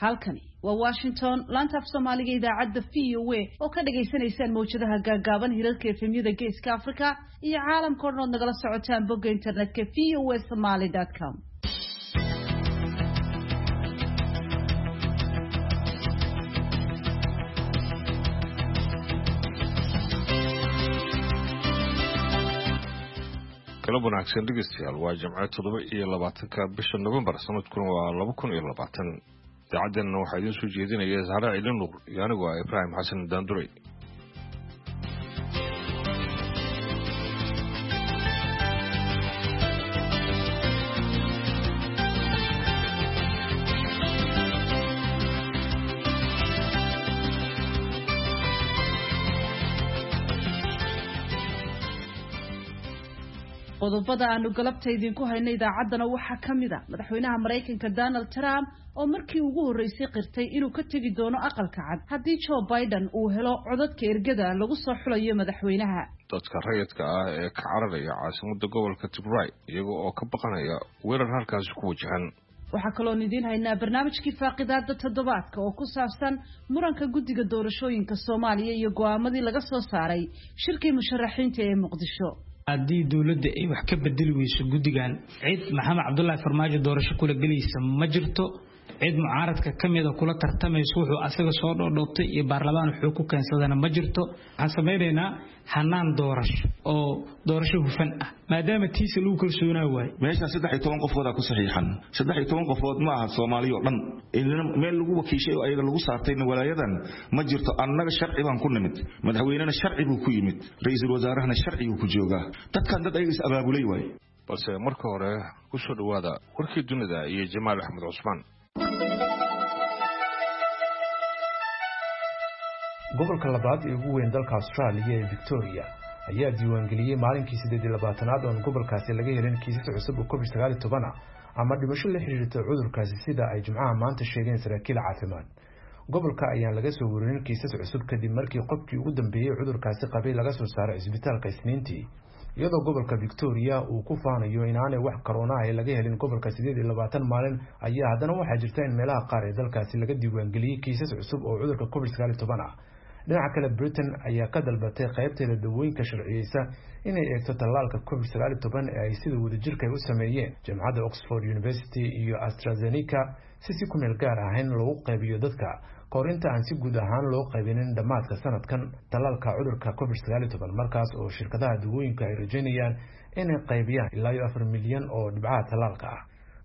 halkani waa Washington laanta af Soomaaliga idaacadda VOA oo ka dhageysanaysaan mowjadaha gaagaaban hirarka efemyada Geeska Afrika iyo caalamka oo dhan nagala socotaan bogga internetka voasomali.com. kala wanaagsan dhegeystayaal waa Jimcaha 27 bisha November sanadkuna waa 2020 idaacadana waxaa idin soo jeedinaya Zahra Ciidin Nuur iyo anigu waa Ibrahim Xasan Daanduray qodobada aanu galabta idinku haynay idaacadana waxa kamid ah madaxweynaha Mareykanka Donald Trump oo markii ugu horeysay qirtay inuu ka tagi doono aqalka cad haddii Joe Biden uu helo codadka ergada lagu soo xulayo madaxweynaha. dadka rayidka ah ee ka cararaya caasimadda gobolka Tigray iyaga oo ka baqanaya weerar halkaas ku wajahan. waxaa kaloo idin haynaa barnaamijkii faaqidaada toddobaadka oo ku saabsan muranka guddiga doorashooyinka Soomaaliya iyo go'aamadii laga soo saaray shirkii musharaxiinta ee Muqdisho. haddii dawladda ay wax ka bedeli weyso guddigan cid maxamed cabdullaahi farmaajo doorasho kula gelaysa ma jirto cid mucaaradka kamid ah kula tartamayso wuxuu asaga soo dhoodhoobtay iyo baarlamaan wuxuu ku keensadana ma jirto waxaan sameeynaa hanaan doorasho hufan ah maadaama tiisa lagu kalsoonaa waay meesha 13 qofood ku saxiixan 13 qofood ma aha Soomaaliya oo dhan meel lagu wakiishay oo ayaga lagu saartayna walaayadan ma jirto annaga sharci baan ku nimid madaxweynena sharci buu ku yimid ra'iisul wasaarahana sharci uu ku joogaa dadkan dad ayaga is abaabulay waay balse marka hore ku soo dhawaada warkii dunida iyo Jamaal Axmed Cusmaan. gobolka labaad ee ugu weyn dalka Australia ee Victoria ayaa diiwaangeliyay maalinkii 18aad oo gobolkaasi laga helin kiisas cusub oo COVID-19 ama dhimasho la xiriirta cudurkaasi sida ay Jimcaha maanta sheegeen saraakiil caafimaad. gobolka ayaa laga soo warinin kiisas cusub kadib markii qofkii ugu dambeeyay cudurkaasi qabay laga soo saaray isbitaalka Isniintii iyadoo gobolka Victoria uu ku faanayo inaanay wax corona ah laga helin gobolka 18 maalin ayaa haddana waxaa jirta in meelaha qaar ee dalkaasi laga diiwaangeliyay kiisas cusub oo cudurka COVID-19 ah. dhinaca kale Britain ayaa ka dalbatay qaybteeda dawooyinka sharciyeysa inay eegto tallaalka COVID-19 ee ay sida wadajirka u sameeyeen Jaamacadda Oxford University iyo AstraZeneca si ku meel gaar ah in loo qaybiyo dadka koorinta aan si guud ahaan loo qaybinin dhamaadka sanadkan tallaalka cudurka COVID-19 markaas oo shirkadaha dawooyinka ay rajaynayaan inay qaybiyaan ilaa 4 milyan oo dhibcaha tallaalka ah.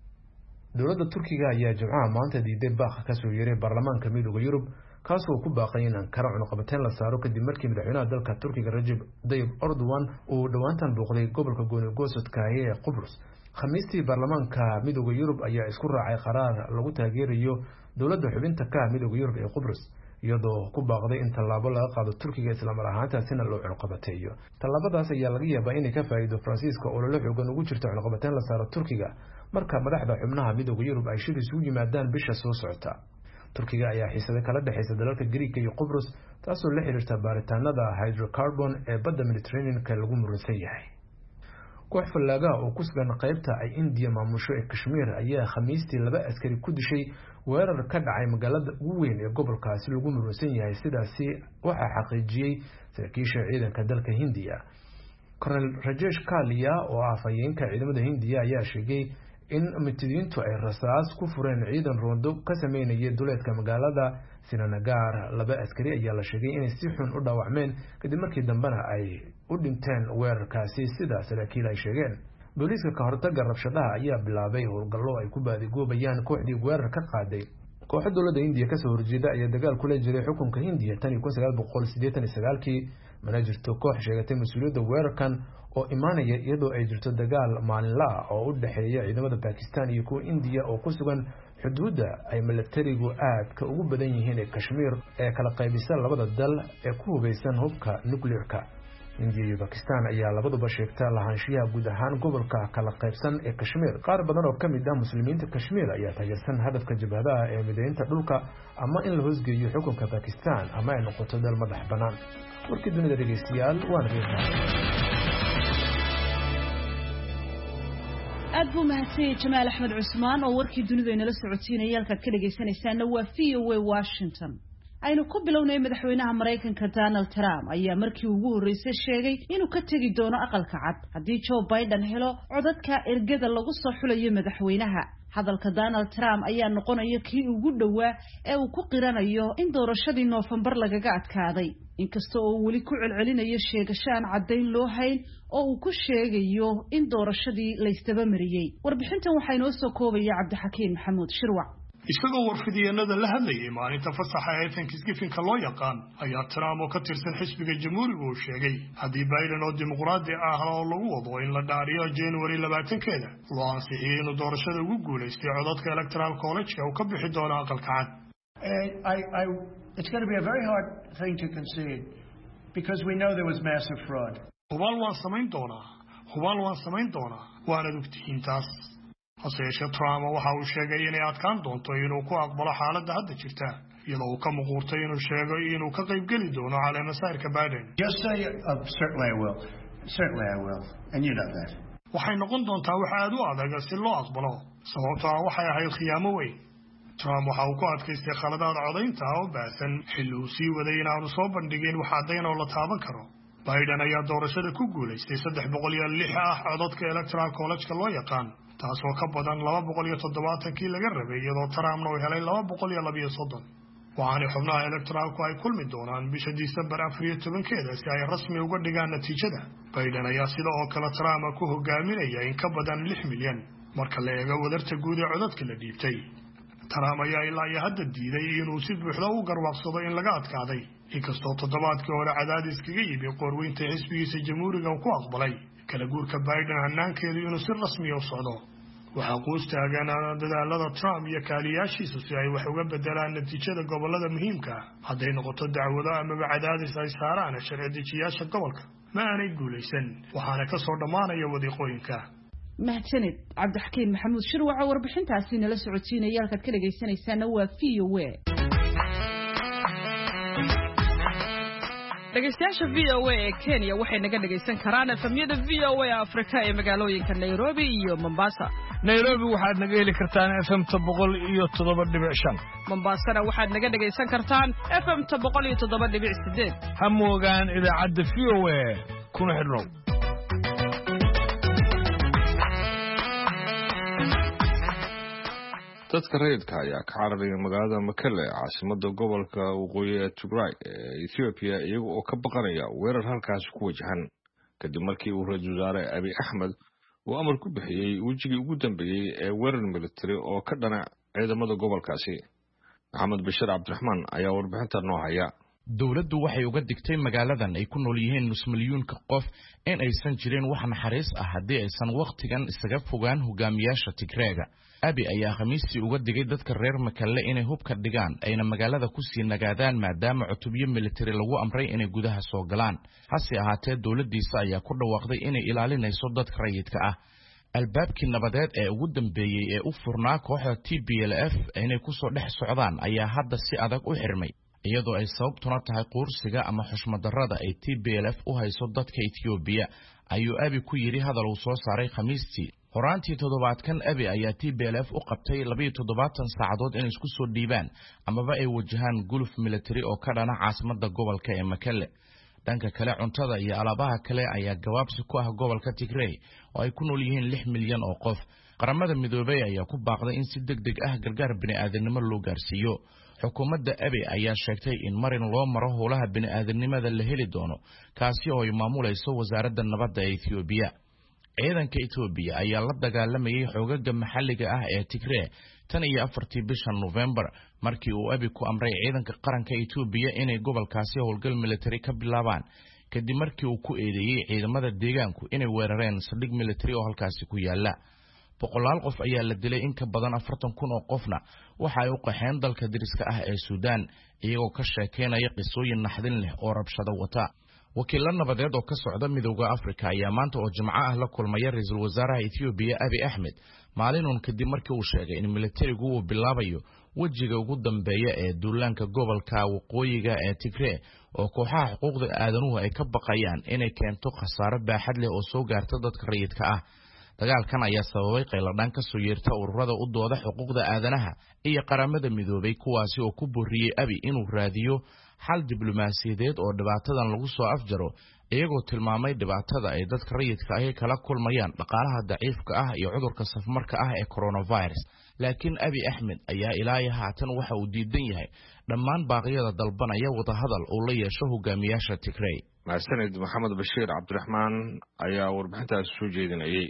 dowladda Turkiga ayaa Jimcaha maanta diiday baaq ka soo yeeray baarlamaanka Midowga Yurub kaas oo ku baaqay in Ankara cunaqabateyn la saaro kadib markii madaxweynaha dalka Turkiga Recep Tayyip Erdogan uu dhawaantan booqday gobolka Gooni-Goosadka ee Qubrus. khamiistii baarlamaanka Midowga Yurub ayaa isku raacay qaraar lagu taageerayo dowladda xubinta ka Midowga Yurub ee Qubrus iyadoo ku baaqday in tallaabo laga qaado Turkiga isla mar ahaantaasina loo cunaqabateeyo. tallaabadaas ayaa laga yaabaa inay ka faa'iido Faransiiska oo la xoogan ugu jirto cunaqabateyn la saaro Turkiga marka madaxda xubnaha Midowga Yurub ay shir isugu yimaadaan bisha soo socota. Turkiga ayaa xiisada kala dhaxaysa dalalka Greek iyo Qubrus taasoo la xiriirta baaritaanada hydrocarbon ee badda Mediterranean-ka lagu muransan yahay. koox fallaaga oo ku sugan qaybta ay India maamusho ee Kashmir ayaa khamiistii 2 askari ku dishay weerar ka dhacay magaalada ugu weyn ee gobolkaasi lagu muransan yahay sidaasi waxa xaqiijiyay saraakiisha ciidanka dalka Hindiya. Colonel Rajesh Kalia oo afhayeenka ciidamada Hindiya ayaa sheegay in mitidiintu ay rasaas ku fureen ciidan roondo ka sameynaya duleedka magaalada Srinagar. 2 askari ayaa la sheegay inay si xun u dhaawacmeen kadib markii dambana ay u dhinteen weerarkaasi sida saraakiil ay sheegeen. booliiska ka hortagga rabshadaha ayaa bilaabay howlgallo ay ku baadigoobayaan kooxdii weerar ka qaaday. kooxda dowladda Hindiya ka soo horjeeda ayaa dagaal kula jiray xukunka Hindiya tan 1989 mana jirto koox sheegatay mas'uuliyadda weerarkan oo imaanaya iyadoo ay jirto dagaal maalinle ah oo u dhaxeeya ciidamada Pakistan iyo kuwa India oo ku sugan xuduudda ay militarigu aad ka ugu badan yihiin ee Kashmir ee kala qaybisa labada dal ee ku hubeysan hubka nuclear-ka. India iyo Pakistan ayaa labaduba sheegta lahaanshiyaha guud ahaan gobolka kala qaybsan ee Kashmir. qaar badan oo kamid ah muslimiinta Kashmir ayaa taageersan hadafka jabhadaha ee mideynta dhulka ama in la hoosgeeyo xukunka Pakistan ama ay noqoto dal madax bannaan. warkii dunida dhegeystayaal waan reebaa. aad buu mahadsanyahay Jamaal Axmed Cusmaan oo warkii dunida inala socodsiinayay halka ka dhageysanaysaana waa VOA Washington. aynu ku bilownay madaxweynaha Mareykanka Donald Trump ayaa markii ugu horeysay sheegay inuu ka tagi doono aqalka cad haddii Joe Biden helo codadka ergada lagu soo xulayo madaxweynaha. hadalka Donald Trump ayaa noqonaya kii ugu dhawaa ee uu ku qiranayo in doorashadii November lagaga adkaaday, inkastoo uu weli ku celcelinayo sheegashaan cadeyn loo hayn oo uu ku sheegayo in doorashadii la istaba mariyay. warbixintan waxay noo soo koobaya Cabdixakiin Maxamuud Shirwac. isagoo warfidiyeenada la hadlayay maalinta fasaxa ee Thanksgiving-ka loo yaqaan ayaa Trump oo ka tirsan xisbiga Jamhuuriga uu sheegay haddii Biden oo dimuqraadi ah oo lagu wado in la dhaariyo January 20-keeda loo ansixiyay inuu doorashada ugu guuleystay codadka Electoral College-ka uu ka bixi doono aqalka cad. It's going to be a very hard thing to concede because we know there was massive fraud. Hubal waan samayn doonaa waana ogtihiin taas. hase Trump waxa uu sheegay inay adkaan doonto inuu ku aqbalo xaaladda hadda jirta iyadoo uu ka muuqatay inuu sheego inuu ka qayb gali doono caleemasaarka Biden. Just say certainly I will and you know that. waxay noqon doontaa wax aad u adag si loo aqbalo sababtoo ah waxay ahayd khiyaamo weyn. Trump waxa uu ku adkaystay khaladaad codaynta oo baasan xilli uu sii waday inaanu soo bandhigin wax caddayn oo la taaban karo. Biden ayaa doorashada ku guuleystay 306 ah codadka Electoral College-ka loo yaqaan, taasoo ka badan 270kii laga rabay iyadoo Trumpna uu helay 232. waxaana xubnaha electoralku ay kulmi doonaan bisha December 14-keeda si ay rasmi uga dhigaan natiijada. Biden ayaa sidoo kale Trump ku hogaaminaya in ka badan 6 milyan marka la eego wadarta guud ee codadka la dhiibtay. Trump ayaa ilaa hadda diiday inuu si buuxda u garwaaqsado in laga adkaaday, inkastoo toddobaadkii hore cadaadis kaga yimi qorweynta xisbigiisa Jamhuuriga ku aqbalay kala guurka Biden hanaankeedu inuu si rasmi ah u socdo. waxaa qoys taagan dadaalada Trump iyo kaaliyaashiisa si ay wax uga bedelaan natiijada gobolada muhiimka ah hadday noqoto dacwado ama cadaadis ay saaraan sharci dejiyaasha gobolka. ma aanay guuleysan waxaana ka soo dhamaanaya wadiiqooyinka. mahadsanid Cabdixakiin Maxamuud Shirwac oo warbixintaasi nala socodsiinaya halka ka dhageysanaysaana waa VOA. dhageystayaasha VOA ee Kenya waxay naga dhageysan karaan efemyada VOA Afrika ee magaalooyinka Nairobi iyo Mombasa. Nairobi waxaad naga heli kartaan FM 107.5. Mombasana waxaad naga dhageysan kartaan FM 107.8. ha moogaan idaacadda VOA kuna xidhnow. dadka rayidka ayaa ka cararaya magaalada Mekelle caasimadda gobolka waqooyi ee Tigray ee Ethiopia iyaga oo ka baqanaya weerar halkaas ku wajahan kadib markii uu ra'iisul wasaare Abiy Ahmed uu amar ku bixiyay wajigii ugu dambeeyay ee weerar military oo ka dhana ciidamada gobolkaasi. Maxamed Bashir Cabdiraxmaan ayaa warbixinta noo haya. dawladdu waxay uga digtay magaaladan ay ku nool yihiin nus milyuunka qof in aysan jirin wax naxariis ah haddii aysan waqtigan isaga fogaan hogaamiyaasha Tigreega. Abiy ayaa khamiistii uga digay dadka reer Mekelle inay hubka dhigaan ayna magaalada ku sii nagaadaan maadaama cutubyo military lagu amray inay gudaha soo galaan. hase ahaatee dawladdiisa ayaa ku dhawaaqday inay ilaalinayso dadka rayidka ah. albaabkii nabadeed ee ugu dambeeyay ee u furnaa kooxda TPLF inay ku soo dhex socdaan ayaa hadda si adag u xirmay, iyadoo ay sababtuna tahay quursiga ama xushmadarrada ay TPLF u hayso dadka Ethiopia, ayuu Abiy ku yiri hadal uu soo saaray khamiistii. horaantii toddobaadkan Abiy ayaa TPLF u qabtay 72 saacadood in isku soo dhiibaan amaba ay wajahaan guluf military oo ka dhana caasimadda gobolka ee Mekelle. dhanka kale cuntada iyo alaabaha kale ayaa gabaabsi ku ah gobolka Tigray oo ay ku nool yihiin 6 milyan oo qof. qaramada midoobay ayaa ku baaqday in si degdeg ah gargaar bini'aadanimo loo gaarsiiyo. xukuumadda Abiy ayaa sheegtay in marin loo maro howlaha bini'aadanimada la heli doono, kaasi oo ay maamulayso wasaaradda nabadda ee Ethiopia. ciidanka Ethiopia ayaa la dagaalamayay xoogagga maxalliga ah ee Tigray tan iyo 4tii bisha November markii uu Abiy ku amray ciidanka qaranka Ethiopia inay gobolkaasi howlgal military ka bilaabaan kadib markii uu ku eedeeyay ciidamada deegaanku inay weerareen saldhig military oo halkaasi ku yaala. 100 qof ayaa la dilay, in ka badan 40,000 oo qofna waxa ay u qaxeen dalka dariska ah ee Suudaan iyagoo ka sheekeynaya qisooyin naxdin leh oo rabshado wata. wakiillo nabadeed oo ka socda midowga Afrika ayaa maanta oo Jimco ah la kulmaya ra'iisul wasaaraha Ethiopia Abiy Ahmed maalinun kadib markii uu sheegay in militarigu uu bilaabayo wajiga ugu dambeeya ee duulaanka gobolka waqooyiga ee Tigray oo kooxaha xuquuqda aadanuhu ay ka baqayaan inay keento khasaare baaxad leh oo soo gaarta dadka rayidka ah. dagaalkan ayaa sababay qayladhaan ka soo yeerta ururada u dooda xuquuqda aadanaha iyo qaramada midoobay kuwaasi oo ku booriyey Abiy inuu raadiyo xal diblomaasiyadeed oo dhibaatadan lagu soo afjaro iyagoo tilmaamay dhibaatada ay dadka rayidka ah kala kulmayaan dhaqaalaha daciifka ah iyo cudurka safmarka ah ee coronavirus laakiin Abiy Ahmed ayaa ilaa haatan waxa uu diidan yahay dhammaan baaqyada dalbanaya wada hadal oo la yeesho hogaamiyaasha Tigray. Mahadsanid Maxamed Bashiir Cabdiraxmaan ayaa warbixintaas soo jeedinayay.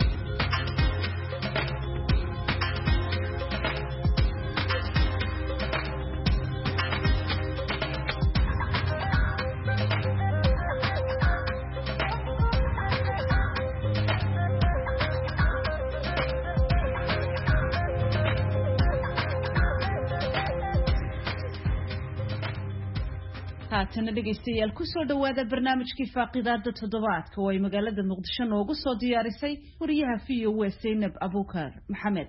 haatana dhegaystayaal ku soo dhawaada barnaamijkii faaqidaada toddobaadka oo ay magaalada Muqdisho noogu soo diyaarisay wariyaha VOA Zainab Abuukar Maxamed.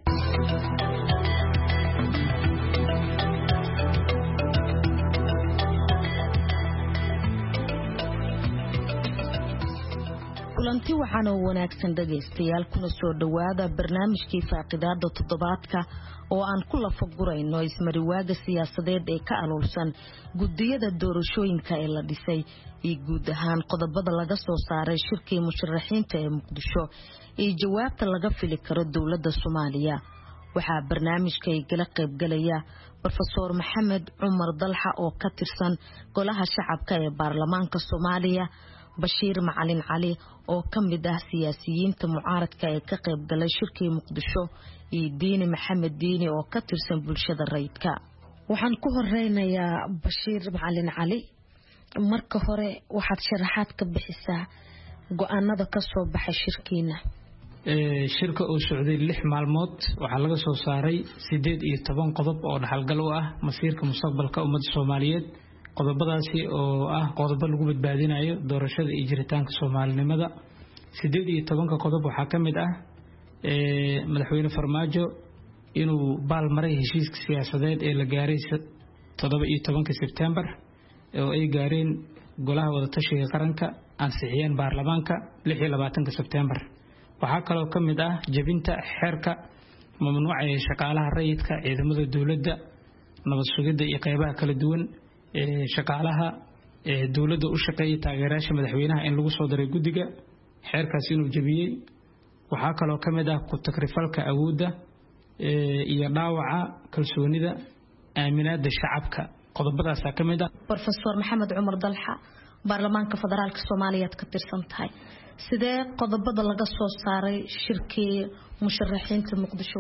kulanti waxaan oo wanaagsan dhagaystayaal kuna soo dhawaada barnaamijkii faaqidaada toddobaadka oo aan ku lafagurayno ismariwaaga siyaasadeed ee ka aluursan gudiyada doorashooyinka ee la dhisay iyo guud ahaan qodobada laga soo saaray shirkii musharaxiinta ee Muqdisho iyo jawaabta laga fili karo dowladda Soomaaliya. waxaa barnaamijka ay gala qayb galaya Professor Maxamed Cumar Dalxa oo ka tirsan golaha shacabka ee baarlamaanka Soomaaliya, Bashiir Macalin Cali oo ka mid ah siyaasiyiinta mucaaradka ee ka qayb galay shirkii Muqdisho iyo Diini Maxamed Diini oo ka tirsan bulshada rayidka. waxaan ku horeynayaa Bashiir Macalin Cali. marka hore waxaad sharaxaad ka bixisaa go'aanada ka soo baxay shirkiina. shirka oo socday 6 maalmood waxaa laga soo saaray 18 qodob oo dhaxalgal u ah masiirka mustaqbalka ummadda Soomaaliyeed. qodobadaasi oo ah qodobo lagu badbaadinayo doorashada iyo jiritaanka Soomaalinimada. 18 qodob waxaa ka mid ah madaxweyne Farmaajo inuu baal maray heshiiska siyaasadeed ee la gaaray 17 September oo ay gaareen golaha wada tashiga qaranka ansixiyeen baarlamaanka 26 September. waxaa kaloo ka mid ah jabinta xeerka mamnuucaya shaqaalaha rayidka ciidamada dawladda nabad sugidda iyo qaybaha kala duwan shaqaalaha dawladda u shaqeeya taageerayaasha madaxweynaha in lagu soo daray guddiga xeerkaas inuu jabiyay. waxaa kaloo ka mid ah ku takrifalka awoodda iyo dhaawaca kalsoonida aaminaadda shacabka. qodobadaas ka mid ah. Professor Maxamed Cumar Dalxa, baarlamaanka federaalka Soomaaliya ka tirsan tahay, sidee qodobada laga soo saaray shirkii musharaxiinta Muqdisho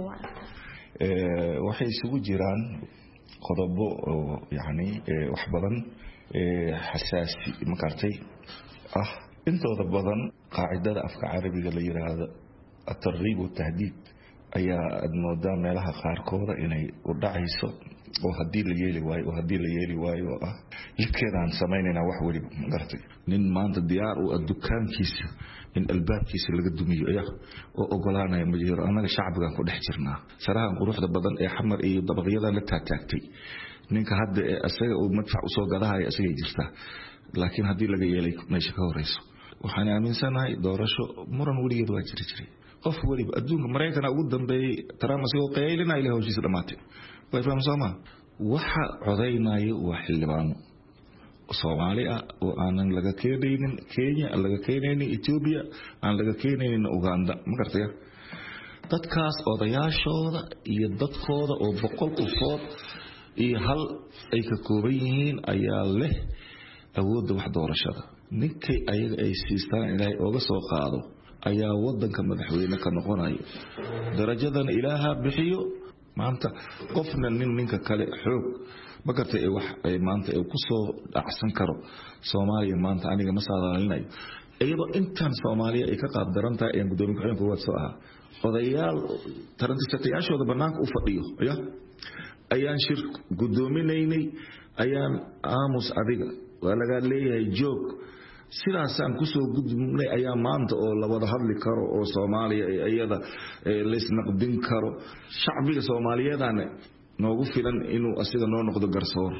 waxay isugu jiraan qodobo yani wax badan xasaasi makartay ah intooda badan qaacidada afka carabiga la yiraahdo at-targhib wa tahdid ayaa admoodaa meelaha qaarkooda inay u dhacayso oo hadii la yeeli waayo ah lidkeedaan sameynayna wax waliba magartay nin maanta diyaar u dukaankiisa in albaabkiisa laga dumiyo ayaa oo ogolaanaya ma jiro anaga shacabkan ku dhex jirnaa sarahan quruxda badan ee xamar iyo dabaqyada la taagtay ninka hadda asaga uu madfac u soo gadahay asaga jirta laakiin hadii laga yeelay meesha ka horeyso waxaan aaminsanahay doorasho muran waligeed waa jiray qof waliba adduunka Mareykanka ugu dambeeyay Trump asagoo qeylina ilaa hawshiisa dhamaatay way fahamsama waxa codeynayo waa xildhibaan Soomaaliya oo aan laga keenaynin Kenya laga keenaynin Ethiopia aan laga keenaynin Uganda ma gartay dadkaas odayaashooda iyo dadkooda oo 100 qofood iyo hal ay ka kooban yihiin ayaa leh awoodda wax doorashada ninkay ayaga ay siistaan inay uga soo qaado ayaa wadanka madaxweyne ka noqonayo darajadan ilaaha bixiyo maanta qofna ninka kale xoog ma gartay wax ay maanta ay ku soo dhacsan karo Soomaaliya maanta aniga ma saadaalinayo iyadoo intaan Soomaaliya ay ka qaab darantaa ee gudoomiye ku-xigeenka wad soo ah odayaal tarantisayaashooda banaanka u fadhiyo ayaan shir gudoominaynay ayaan aamus adiga waa laga leeyahay joog sidaasaan ku soo gudubnay ayaa maanta oo la wada hadli karo oo Soomaaliya iyada la isnaqdin karo shacbiga Soomaaliyeedana noogu filan inuu asiga noo noqdo garsoor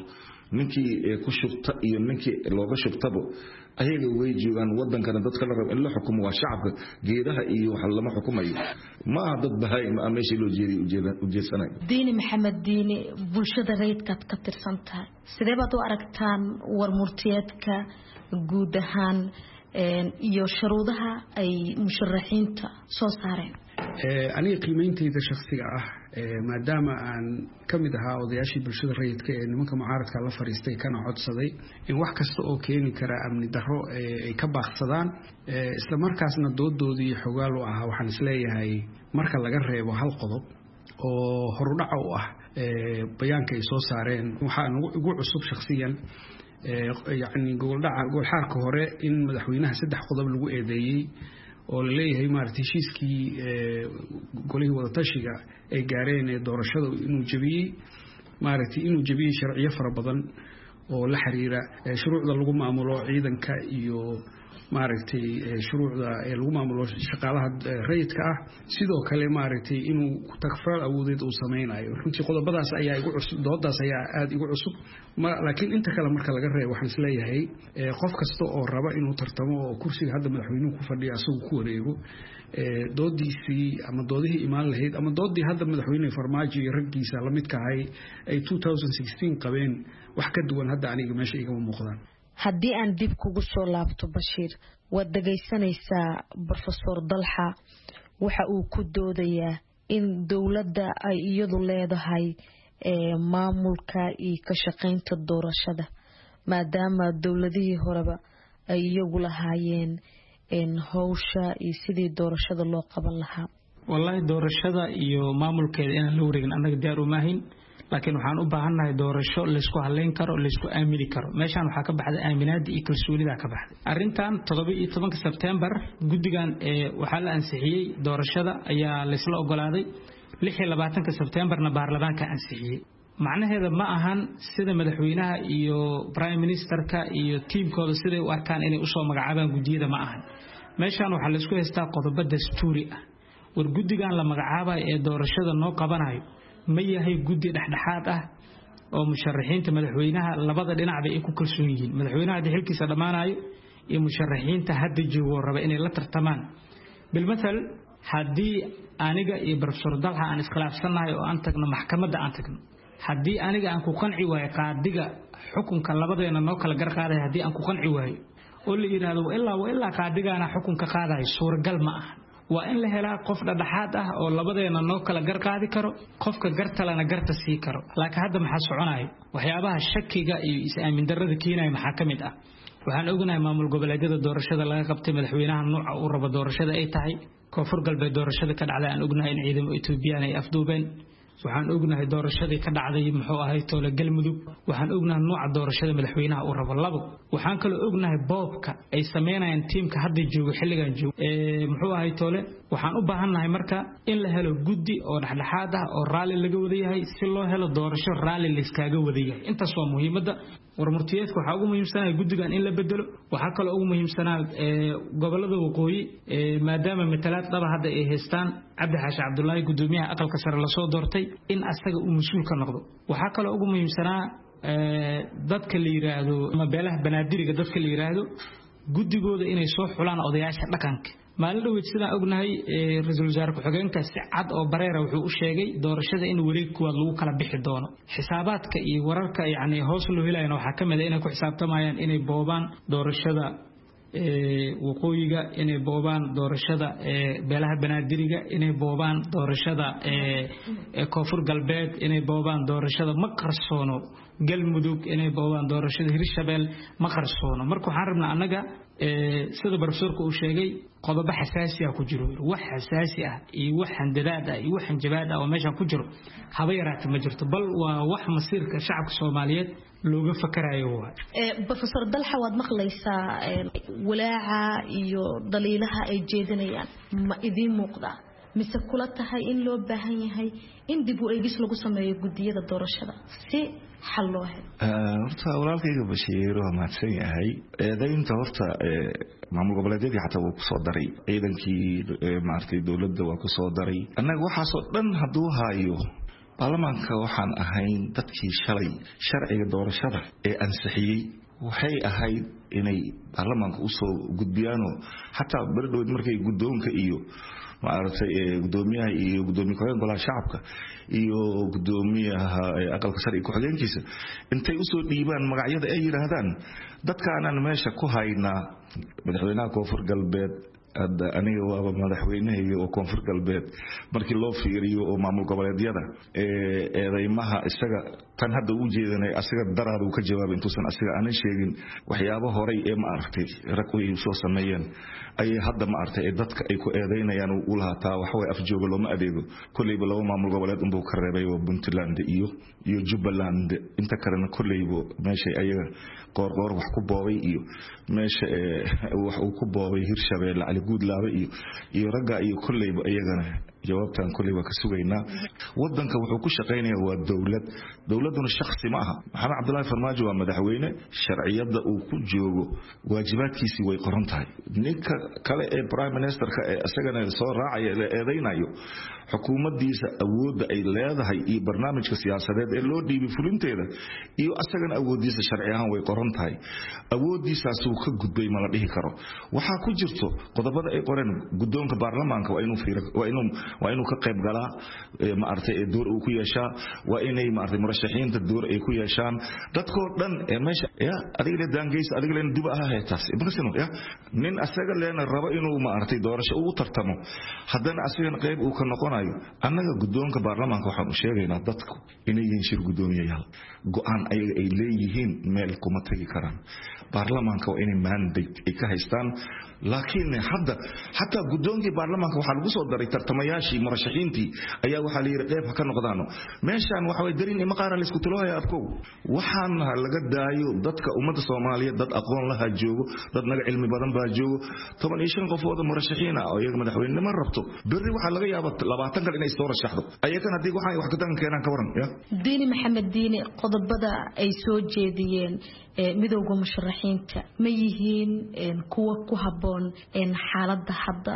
ninkii ku shubta iyo ninkii looga shubtaba ayaga way joogaan wadankana dadka la rabo in la xukumo waa shacabka geedaha iyo wax lama xukumayo ma dad bahay ma meeshii loo jeeday ujeesanay diini maxamed diini bulshada rayidkaad ka tirsan tahay sidee baad u aragtaan war murtiyeedka guud ahaan iyo shuruudaha ay musharaxiinta soo saareen aniga qiimeyntayda shakhsiga ah maadaama aan ka mid ahaa odayaashii bulshada rayidka ee nimanka mucaaradka la fariistay kana codsaday in wax kasta oo keeni kara amni darro ay ka baaqsadaan isla markaasna doodoodii xogaal u ahaa waxaan isleeyahay marka laga reebo hal qodob oo horudhaca u ah bayaanka ay soo saareen waxaa ugu cusub shakhsiyan yacni goolxaarka hore in madaxweynaha 3 qodob lagu eedeeyey oo la leeyahay maartay heshiiskii golihii wada tashiga ay gaareen ee doorashada inuu jabiyey sharciyo fara badan oo la xiriira shuruucda lagu maamulo ciidanka iyo maaragtay shuruucda lagu maamulo shaqaalaha rayidka ah sidoo kale maaragtay inuu takfar awoodeed uu sameeynayo runtii qodobadaas ayaa igu cusub doodaas ayaa aad igu cusub laakiin inta kale marka laga reebo waxaan isleeyahay qof kasta oo raba inuu tartamo oo kursiga hadda madaxweynuhu ku fadhiyo asagoo ku wareego doodiisii ama doodihii imaan lahayd ama doodii hadda madaxweyne Farmaajo iyo raggiisa la midka ahay ay 2016 qabeen wax ka duwan hadda aniga meesha igama muuqdaan haddii aan dib kugu soo laabto Bashiir waad dhageysanaysaa Professor Dalxa waxa uu ku doodayaa in dawladda ay iyadu leedahay maamulka iyo ka shaqeynta doorashada maadaama dawladihii horeba ay iyagu lahaayeen hawsha iyo sidii doorashada loo qaban lahaa wallahi doorashada iyo maamulkeeda inaan la wareegin annaga diyaar uma ahayn laakiin waxaan u baahannahay doorasho la isku haleyn karo la isku aamini karo meeshaan waxaa ka baxday aaminaadii iyo kalsoonida ka baxday arrintan 17 September guddigan waxaa la ansixiyay doorashada ayaa la isla ogolaaday 26 Septemberna baarlamaanka ansixiyay macnaheedu ma ahan sida madaxweynaha iyo prime ministerka iyo teamkooda siday u arkaan inay u soo magacaabaan guddiyada ma ahan meeshaan waxaa la isku haystaa qodobo dastuuri ah war guddigan la magacaabay ee doorashada noo qabanayo ma yahay guddi dhexdhexaad ah oo musharaxiinta madaxweynaha labada dhinacba ay ku kalsoon yihiin madaxweynaha xilkiisa dhamaanayo iyo musharaxiinta hadda joogo raba inay la tartamaan bilmathal haddii aniga iyo Professor Dalxa aan iskhilaafsanahay oo aan tagno maxkamadda aan tagno haddii aniga aan ku qanci waayo qaadiga xukunka labadeena noo kala gar qaaday haddii aan ku qanci waayo oo la yiraahdo ilaa qaadigaana xukunka qaadayo suuragal ma aha waa in la helaa qof dhexdhexaad ah oo labadeena noo kala gar qaadi karo qofka gartalana garta sii karo laakiin hadda maxaa soconayo waxyaabaha shakiga iyo is-aamin darrada keenaya maxaa ka mid ah waxaan ognahay maamul goboleedyada doorashada laga qabtay madaxweynaha nooca uu rabo doorashada ay tahay koonfur galbeed doorashada ka dhacday aan ognahay in ciidamada Itoobiya ay afduubeen waxaan ognahay doorashadii ka dhacday muxuu ahay toole galmudug waxaan ognahay nooca doorashada madaxweynaha uu rabo labo waxaan kale ognahay boobka ay sameynayaan teamka hadda joogo xilligan joogo muxuu ahay toole waxaan u baahanahay marka in la helo guddi oo dhexdhexaad ah oo raali laga wada yahay si loo helo doorasho raali la iskaaga wada yahay intaas waa muhiimada warmurtiyeedka waxa ugu muhiimsanaa guddigan in la bedelo waxa kale ugu muhiimsanaa gobolada waqooyi maadaama matalaad dhaba hadda ay haystaan Cabdi Xaashi Cabdullaahi gudoomiyaha aqalka sare la soo doortay in asaga uu mas'uul ka noqdo waxa kale ugu muhiimsanaa dadka la yiraahdo ama beelaha banaadiriga dadka la yiraahdo guddigooda inay soo xulaan odayaasha dhaqanka maalin dhaweyd sidaan ognahay ra'iisul wasaare ku-xigeenka si cad oo bareera wuxuu u sheegay doorashada in wareeg kuwaad lagu kala bixi doono xisaabaadka iyo wararka yani hoos loo helayna waxaa ka mid ah inay ku xisaabtamayaan inay boobaan doorashada waqooyiga inay boobaan doorashada beelaha banaadiriga inay boobaan doorashada koonfur galbeed inay boobaan doorashada ma qarsoono galmudug inay boobaan doorashada hirshabeel ma qarsoono marka waxaan rabnaa annaga sida professorku uu sheegay qodobo xasaasi ah ku jiro wax xasaasi ah iyo wax handadaad ah iyo wax hanjabaad ah oo meeshan ku jiro haba yaraatay ma jirto bal waa wax masiirka shacabka Soomaaliyeed looga fakarayo waa Professor Dalxa waad maqlaysaa walaaca iyo daliilaha ay jeedinayaan ma idin muuqda mise kula tahay in loo baahan yahay in dib u eegis lagu sameeyo guddiyada doorashada si xal loo helo horta walaalkayga Bashiir waa mahadsan yahay eedaynta horta maamul goboleedyadii xataa wuu ku soo daray ciidankii maartay dawladda waa ku soo daray annaga waxaas oo dhan hadduu haayo baarlamaanka waxaan ahayn dadkii shalay sharciga doorashada ee ansixiyay waxay ahayd inay baarlamaanka u soo gudbiyaano xataa bardhood markay guddoonka iyo maaragtay gudoomiyaha iyo gudoomiye ku-xigeenka golaha shacabka iyo gudoomiyaha aqalka sare ku xigeenkiisa intay u soo dhiibaan magacyada ay yiraahdaan dadkaanaan meesha ku haynaa madaxweynaha koonfur galbeed aniga waa madaxweynaha oo koonfur galbeed markii loo fiiriyo oo maamul goboleedyada eedeymaha isaga tan hadda u jeedanay asiga daraad uu ka jawaabay intuusan asiga aanan sheegin waxyaabo horay ee maaragtay rag ay soo sameeyeen ay hadda maaragtay dadka ay ku eedeynayaan u lahaataa wax way afjooga looma adeego kullayba laba maamul goboleed unbuu ka reebay oo Puntland iyo Jubaland inta kalena kullayba meesha ayaga qoor wax ku boobay iyo meesha wax uu ku boobay Hirshabeelle Ali Guudlaabe iyo ragga iyo kullayba ayagana jawaabtan kullayba ka sugaynaa wadanka wuxuu ku shaqeynayaa waa dawladuna shakhsi ma aha Maxamed Cabdullaahi Farmaajo waa madaxweyne sharciyada uu ku joogo waajibaadkiisi way qoran tahay ninka kale ee prime ministerka ee asagana soo raacay eedeynayo xukuumaddiisa awoodda ay leedahay iyo barnaamijka siyaasadeed ee loo dhiibay fulinteeda iyo asagana awooddiisa sharci ahaan way qoran tahay awooddiisaas uu ka gudbay ma la dhihi karo waxaa ku jirto qodobada ay qoreen guddoonka baarlamaanka waa inuu ka qayb galaa maartay door uu ku yeeshaa waa inay maartay murashaxiinta door ay ku yeeshaan dadkoo dhan ee meesha adiga daangeys adiga leen dib ah heetaas ibnasino nin asaga leena rabo inuu maartay doorasho ugu tartamo haddana asagana qayb uu ka noqonayo annaga guddoonka baarlamaanka waxaan u sheegaynaa dadku inay yihiin shir guddoomiyayaal go'aan ayaga ay leeyihiin meel kuma tagi karaan baarlamaanka waa inay mandate ay ka haystaan laakiin hadda hatta guddoonkii baarlamaanka waxa lagu soo daray tartamayaashii murashaxiintii ayaa waxa la yiri qayb ka noqdaano meeshan waxa way darin ima qaar la isku tulooya abko waxaan laga daayo dadka ummadda Soomaaliyeed dad aqoon laha joogo dad naga cilmi badan baa joogo 15 qofood murashaxiina oo iyaga madaxweynenimo rabto bari waxa laga yaabaa 20 kale inay soo rashaxdo ayagana hadii waxay wax ka tan keenan ka waran diini maxamed diini qodobada ay soo jeediyeen midowga musharaxiinta ma yihiin kuwa ku haboon xaaladda hadda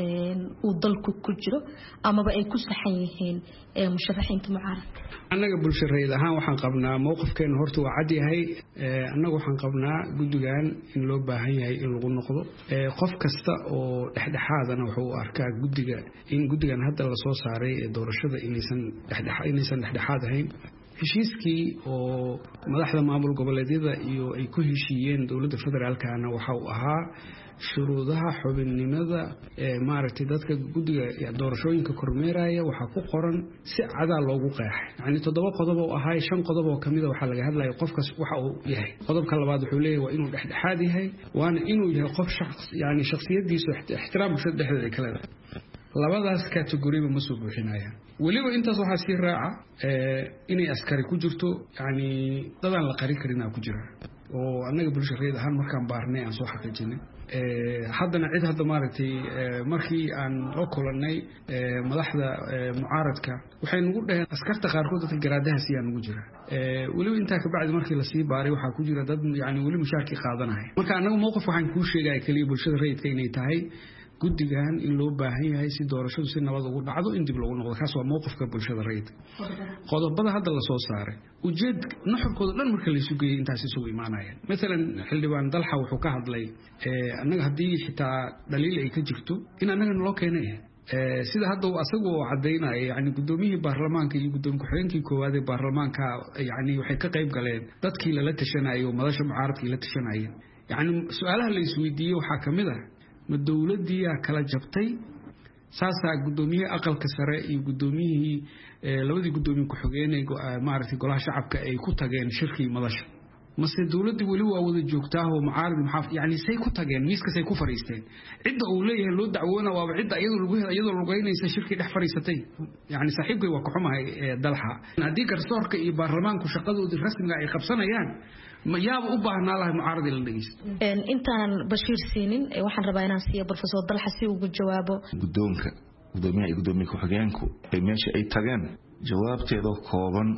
uu dalku ku jiro amaba ay ku saxan yihiin musharaxiinta mucaaradka annaga bulshareed ahaan waxaan qabnaa mowqifkeena horta waa cad yahay annaga waxaan qabnaa guddigan in loo baahan yahay in lagu noqdo qof kasta oo dhexdhexaadana wuxuu arkaa guddigan hadda la soo saaray doorashada inaysan dhexdhexaad ahayn heshiiskii oo madaxda maamul goboleedyada iyo ay ku heshiiyeen dawladda federaalkana waxa uu ahaa shuruudaha xubinnimada maaragtay dadka guddiga doorashooyinka kormeeraya waxa ku qoran si cadaa loogu qeexay yani 7 qodob oo ahaa 5 qodob oo kamid ah waxa laga hadlayo qofkaas waxa uu yahay qodobka labaad wuxuu leeyahay waa inuu dhexdhexaad yahay waana inuu yahay qof shakhsiyadiisu ixtiraam bulshada dhexdeeda ay kala leedahay labadaas category ma soo buuxinayaan waliba intaas waxa si raaca inay askari ku jirto yani dadaan la qari karin ku jira oo annaga bulshadeed ahaan markaan baarnay aan soo xaqiijinay haddana cid hadda maaragtay markii aan la kulanay madaxda mucaaradka waxay nagu dhaheen askarta qaarkood dadka garaadaha si aan ugu jira waliba intaa ka bacdi markii la sii baaray waxa ku jira dad yani wali mushaarki qaadanaya marka annaga mowqif waxaan ku sheegay kaliya bulshada rayidka inay tahay guddigan in loo baahan yahay si doorashadu si nabad ugu dhacdo in dib loogu noqdo kaas waa mowqifka bulshada rayidka qodobada hadda la soo saaray ujeed nuxurkooda dhan marka la isugu geeyay intaas isugu imaanayaan mesela xildhibaan dalxa wuxuu ka hadlay annaga haddii xitaa dhaliil ay ka jirto in annaga noo keenay sida hadda asagu oo cadeynaya yani gudoomiyihii baarlamaanka iyo gudoomiye ku-xigeenkii koowaad ee baarlamaanka yani waxay ka qayb galeen dadkii lala tashanayay madasha mucaaradkii la tashanayeen yani su'aalaha la isweydiiyey waxaa kamid ah ma dawladdiiya kala jabtay saasaa gudoomiyihii aqalka sare iyo gudoomiyihii labadii gudoomiye ku-xigeenay maaragtay golaha shacabka ay ku tageen shirkii madasha mase dawladii weli waa wada joogtaa oo mucaarid maxaafid yani say ku tageen miiskasay ku fariisteen cidda uu leeyahay loo dacwoona waaba cidda iyadoo lugaynaysa shirkii dhex fariisatay yani saaxiibkay waa ka xumahay dalxa haddii garsoorka iyo baarlamaanku shaqadoodii rasmiga ay qabsanayaan yaaba u baahnaa lahay mucaaradii la dhegeysto intaan bashiir siinin waxaan rabaa inaan siiyo professor dalxa si ugu jawaabo gudoomiyaha iyo gudoomiye ku-xigeenku ay meesha ay tageen jawaabteeda kooban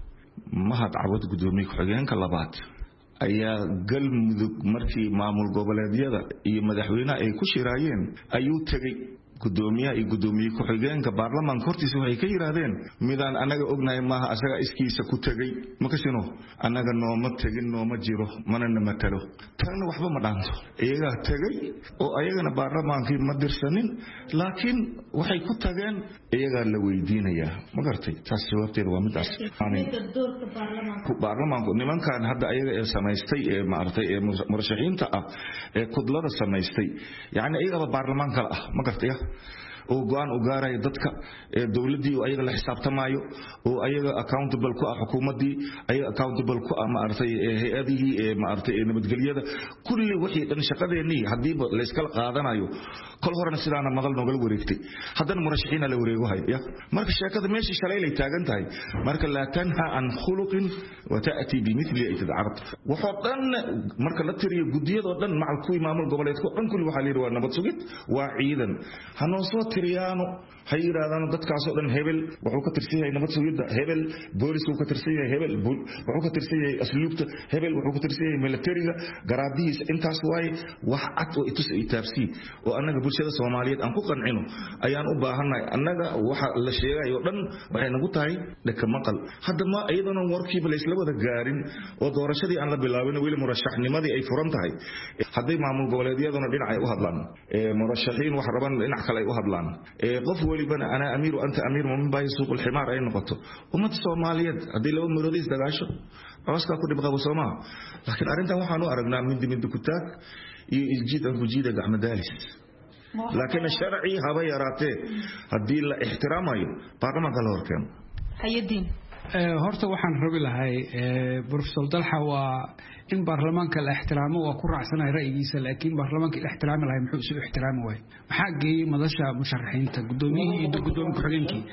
mahad cabad gudoomiye ku-xigeenka labaad ayaa galmudug markii maamul goboleedyada iyo madaxweynaha ay ku shiraayeen ayuu tagay gudoomiyaha iyo gudoomiye ku-xigeenka baarlamaanka hortiisa waxay ka yiraahdeen midaan anaga ognahay maaha asaga iskiisa ku tagay ma kasino anaga nooma tagin nooma jiro mana matalo taana waxba ma dhaanto iyaga tagay oo ayagana baarlamaankii ma dirsanin laakiin waxay ku tageen iyaga la weydiinaya ma gartay taas jawaabteeda waa midaas baarlamaanku nimankan hadda ayaga ee samaystay ee maartay ee murashaxiinta ah ee kudlada samaystay yani ayaga baarlamaan kale ah ma gartay oo go'aan u gaaray dadka dawladii oo ayaga la xisaabtamayo oo ayaga accountable ku ah xukuumadii ayaga accountable ku ah maartay hay'adihii maartay nabadgelyada kulli wixii dhan shaqadeennii hadii la iska qaadanayo kol horena sidaana madal nogal wareegtay haddana murashaxiina la wareego hay marka sheekada meeshii shalay lay taagan tahay marka la tanha an khuluqin wa ta'ti bi mithli itad'arad wuxuu dhan marka la tiriyo gudiyada dhan macal ku maamul goboleedku dhan kulli waxa la yiraahdaa waa nabad sugid waa ciidan hanoo soo tiriyaano hayraadana dadkaas oo dhan hebel wuxuu ka tirsan yahay nabad sugidda hebel boolisku ka tirsan yahay hebel wuxuu ka tirsan yahay asluubta hebel wuxuu ka tirsan yahay militariga garaadihiis intaas way wax cad oo itus itaabsi oo anaga bulshada Soomaaliyeed aan ku qancino ayaan u baahanay anaga waxa la sheegayo dhan waxay nagu tahay dhaka maqal hadda ma ayadana warkiiba la isla wada gaarin oo doorashadii aan la bilaabin weli murashaxnimadii ay furan tahay haday maamul goboleedyaduna dhinacay u hadlaan murashaxiin wax raban dhinac kale ay u hadlaan qof waliba ana amiir anta amiir min bay suuq al-himar ay noqoto ummad Soomaaliyeed hadii laba miroodis dagaasho cawska ku dhibqabo Soomaa laakiin arintan waxaan u aragnaa mid ku taag iyo iljiidan ku jiida gacmadaalis laakiin sharci haba yaraatee hadii la ixtiraamayo baarlamaanka la horkeeno hay'adin horta waxaan rabi lahay professor Dalxa waa in baarlamaanka la ixtiraamo waa ku raacsanahay ra'yigiisa laakiin baarlamaanka la ixtiraami lahay muxuu isu ixtiraami waay maxaa geeyay madasha musharaxiinta gudoomiyihii iyo gudoomiye ku-xigeenkii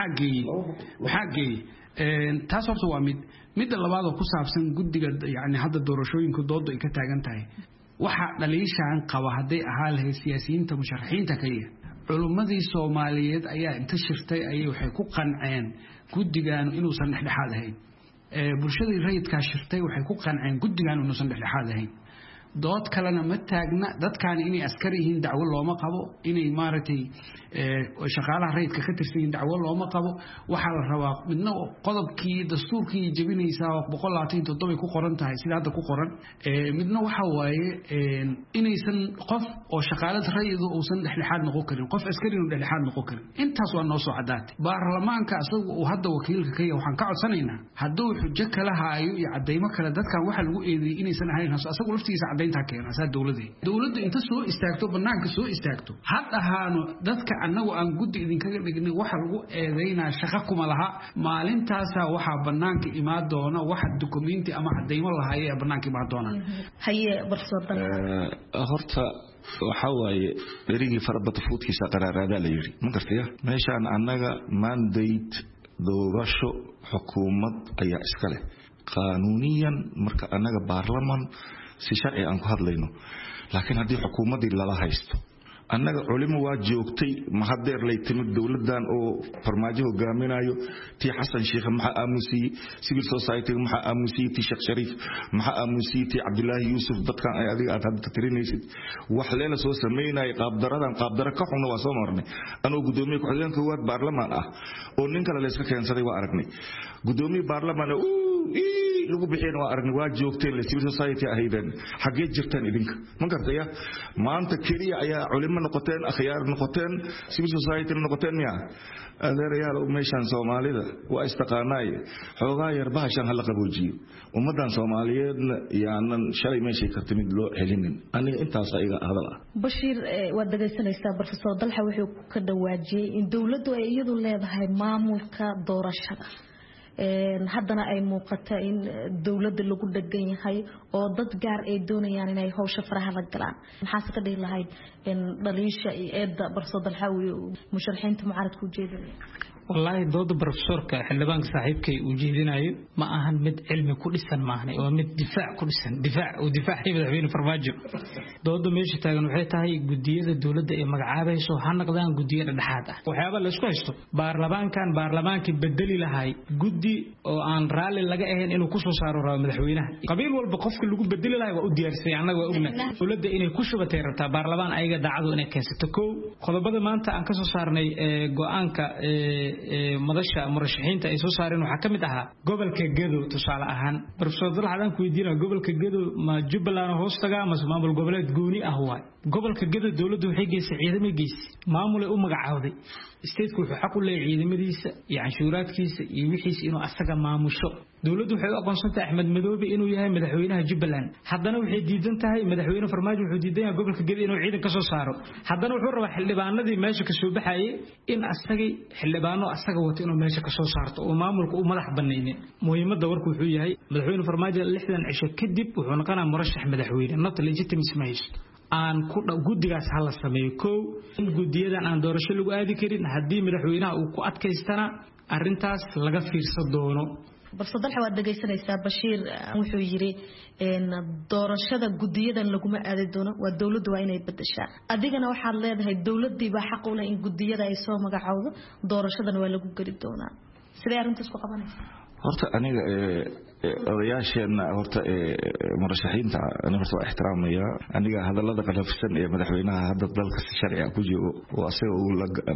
maxaa geeyay taas horta waa mid labaad oo ku saabsan guddiga yani hadda doorashooyinka doodo ay ka taagan tahay waxa dhaliishan qaba haday ahaa lahayd siyaasiyiinta musharaxiinta kaliya culumadii Soomaaliyeed ayaa inta shirtay ayay waxay ku qanceen guddigan inuusan dhexdhexaad ahayn bulshadii rayidka shirtay waxay ku qanceen guddigan inuusan dhexdhexaad ahayn dood kalena ma taagna dadkan inay askari yihiin dacwo looma qabo inay maaragtay shaqaalaha rayidka ka tirsan yihiin dacwo looma qabo waxa la rabaa midna qodobkii dastuurkii jabinaysa 127 ku qoran tahay sida hadda ku qoran midna waxa waaye inaysan qof oo shaqaalada rayid oo uusan dhexdhexaad noqon karin qof askari oo dhexdhexaad noqon karin intaas waa noo soo cadaatay baarlamaanka asagu uu hadda wakiilka ka yahay waxaan ka codsanaynaa hadduu xujo kala haayo iyo cadeymo kale dadkan waxa lagu eedeeyay inaysan ahayn asagu laftiisa inta keenay sa dawladda inta soo istaagto banaanka soo istaagto had ahaano dadka anagu aan guddi idin kaga dhignay waxa lagu eedeynaa shaqo kuma laha maalintaas waxa banaanka imaad doona waxa dokumenti ama cadeymo lahaayay banaanka imaad doona haye barsodan horta waxa waaye erigi farabada fuudkiisa qaraarada la yiri ma gartaya meeshaan anaga mandate doorasho xukuumad ayaa iska leh qaanuuniyan marka anaga baarlamaan si sharci aan ku hadlayno laakiin hadii xukuumadii lala haysto annaga culimo waa joogtay ma hadeer lay timid dawladan oo farmaajo hogaaminayo tii Xasan Sheekh maxaa aamusi civil society maxaa aamusi tii Sheekh Shariif maxaa aamusi tii Cabdullaahi Yuusuf dadkan ay adiga aad hadda tirinaysid wax leela soo sameynay qaabdara ka xunna waa soo marnay anoo gudoomiye ku-xigeenka waad baarlamaan ah oo nin kale la iska keensaday waa aragnay gudoomiye baarlamaan lagu bixin waa aragnay waa joogteen civil society ahaydan xagee jirtaan idinka ma gartaya maanta kaliya ayaa culimo noqoteen akhyaar noqoteen civil society noqoteen miya adeerayaal meeshan Soomaalida waa istaqaanay xoogaa yar bahashan hal qaboojiyo ummadan Soomaaliyeed yaanan shalay meeshay ka timid loo helinin aniga intaas ayaga hadal ah Bashiir waa dhageysanaysaa professor Dalxa wuxuu ka dhawaajiyay in dawladdu ay iyadu leedahay maamulka doorashada haddana ay muuqato in dawladda lagu dhagan yahay oo dad gaar ay doonayaan inay hawsha faraha la galaan maxaa ka dhigi lahayd in dhaliisha iyo eedda barso Dalxa musharaxiinta mucaaradku jeedinaya والله dood professorka xildhibaanka saaxiibkay uu jeedinayo ma ahan mid cilmi ku dhisan maahan oo mid difaac ku dhisan difaac madaxweyne Farmaajo dooda meesha taagan waxay tahay gudiyada dawladda ee magacaabayso ha noqdaan gudiyada dhaxaad ah waxyaabo la isku haysto baarlamaanka bedeli lahay gudi oo aan raali laga ahayn inuu ku soo saaro madaxweynaha qabiil walba qofka lagu bedeli lahay waa u diyaarsay anaga waa ognahay dawladda inay ku shubatay rabtaa baarlamaan ayaga daacadu inay keensato qodobada maanta aan ka soo saarnay go'aanka madasha murashaxiinta ay soo saareen waxa kamid ahaa gobolka Gedo tusaale ahaan professor Dalxadan ku weydiina gobolka Gedo ma Jubbaland hoostaga ama maamul goboleed gooni ah waay gobolka Gedo dawladdu waxay geysay ciidamo maamul u magacaawday stateku wuxuu xaq u leeyahay ciidamadiisa iyo canshuuraadkiisa iyo wixiisa inuu asaga maamusho dawladdu waxay u aqoonsantay Axmed Madoobe inuu yahay madaxweynaha Jubbaland haddana waxay diidan tahay madaxweyne Farmaajo wuxuu diidan yahay gobolka Gedo inuu ciidan ka soo saaro haddana wuxuu rabaa xildhibaanadii meesha ka soo baxayay in asagii xildhibaano asaga wato inuu meesha ka soo saarto oo maamulku u madax bannayneen muhiimadda warku wuxuu yahay madaxweyne Farmaajo 60 cisho kadib wuxuu noqonaa murashax madaxweyne not legitimate aan ku gudigaas hal sameeyo in gudiyadan aan doorasho lagu aadi karin hadii madaxweynaha uu ku adkaystana arintaas laga fiirsan doono balse dalxa waad dhageysanaysaa Bashiir wuxuu yiri doorashada gudiyadan laguma aadi doono waa dawladdu waa inay bedeshaa adigana waxaad leedahay dawladii baa xaq u leh in gudiyada ay soo magacaawdo doorashadan waa lagu gari doonaa sidee arintaas ku qabanaysaa horta aniga odayaasheena horta murashaxiinta aniga horta waa ixtiraamaya aniga hadallada qalafsan ee madaxweynaha hadda dalka sharciga ku jiro oo asaga uu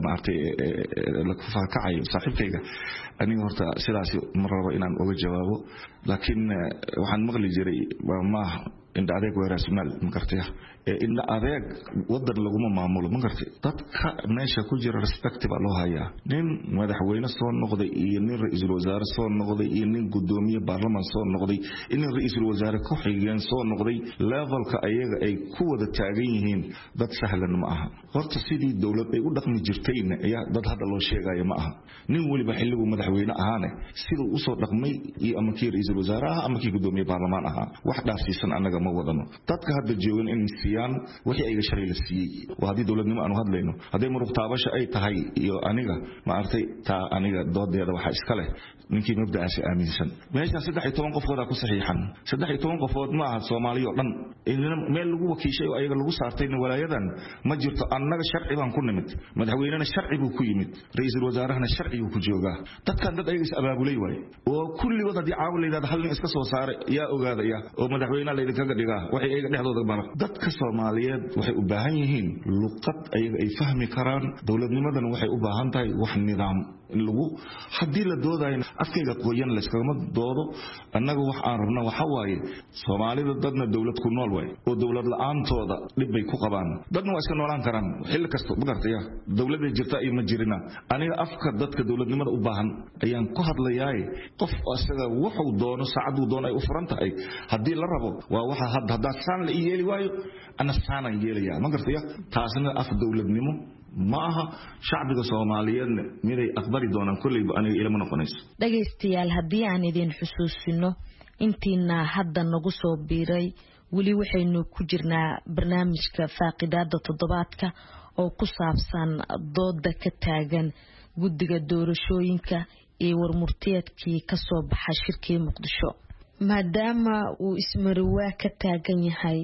la faakacayo saaxiibkayga aniga horta sidaas ma rabo inaan uga jawaabo laakiin waxaan maqli jiray ma inda adeeg weerasmaal ma gartay inda adeeg wadan laguma maamulo ma gartay dadka meesha ku jira respect baa loo hayaa nin madaxweyne soo noqday iyo nin ra'iisul wasaare soo noqday iyo nin gudoomiye baarlamaan soo noqday iyo nin ra'iisul wasaare ku xigeen soo noqday levelka ayaga ay ku wada taagan yihiin dad sahlan ma aha horta sidii dawlad ay u dhaqmi jirtayna ayaa dad hadda loo sheegayo ma aha nin waliba xilligu madaxweyne ahaane sidoo u soo dhaqmay iyo ama kii ra'iisul wasaare ah ama kii gudoomiye baarlamaan aha wax dhaafsiisan anaga ma wadano dadka hadda joogan in siyaan wixii ay shalay la siiyay waa hadii dawladnimo aanu hadlayno haday muruq taabasho ay tahay iyo aniga ma artay taa aniga doodeeda waxa iska leh ninkii mabdaas aaminsan meesha 13 qofood ku saxiixan 13 qofood ma aha Soomaaliya oo dhan meel lagu wakiishay oo ayaga lagu saartayna walaayadan ma jirto annaga sharci baan ku nimid madaxweynena sharci buu ku yimid ra'iisul wasaarahana sharci uu ku joogaa dadkan dad ayaga is abaabulay way oo kulli wada dicaawleeyda hal nin iska soo saaray yaa ogaadaya oo madaxweynaha la idinka dhigaa waxay ayaga dhexdooda mar dadka Soomaaliyeed waxay u baahan yihiin luqad ayaga ay fahmi karaan dawladnimadan waxay u baahan tahay wax nidaam lagu hadii la doodayo afkayga qoyan la iskama doodo annaga wax aan rabno waxa waaye Soomaalida dadna dawlad ku nool way oo dawlad la'aantooda dib bay ku qabaan dadna waa iska noolaan karaan xilli kasto ma gartay dawladda jirta ay ma jirina aniga afka dadka dawladnimada u baahan ayaan ku hadlayaa qof asaga wuxuu doono saacadu doono ay u furan tahay hadii la rabo waa waxa hadda saan la yeeli waayo ana saanan yeelaya ma gartay taasna af dawladnimo ma aha shacbiga Soomaaliyeed miday aqbali doonaan kulliba aniga ilmo noqonayso dhageystayaal haddii aan idin xusuusino intiina hadda nagu soo biiray wali waxaynu ku jirnaa barnaamijka faaqidaada toddobaadka oo ku saabsan dooda ka taagan guddiga doorashooyinka ee warmurtiyeedkii ka soo baxay shirkii Muqdisho maadaama uu ismariwaa ka taagan yahay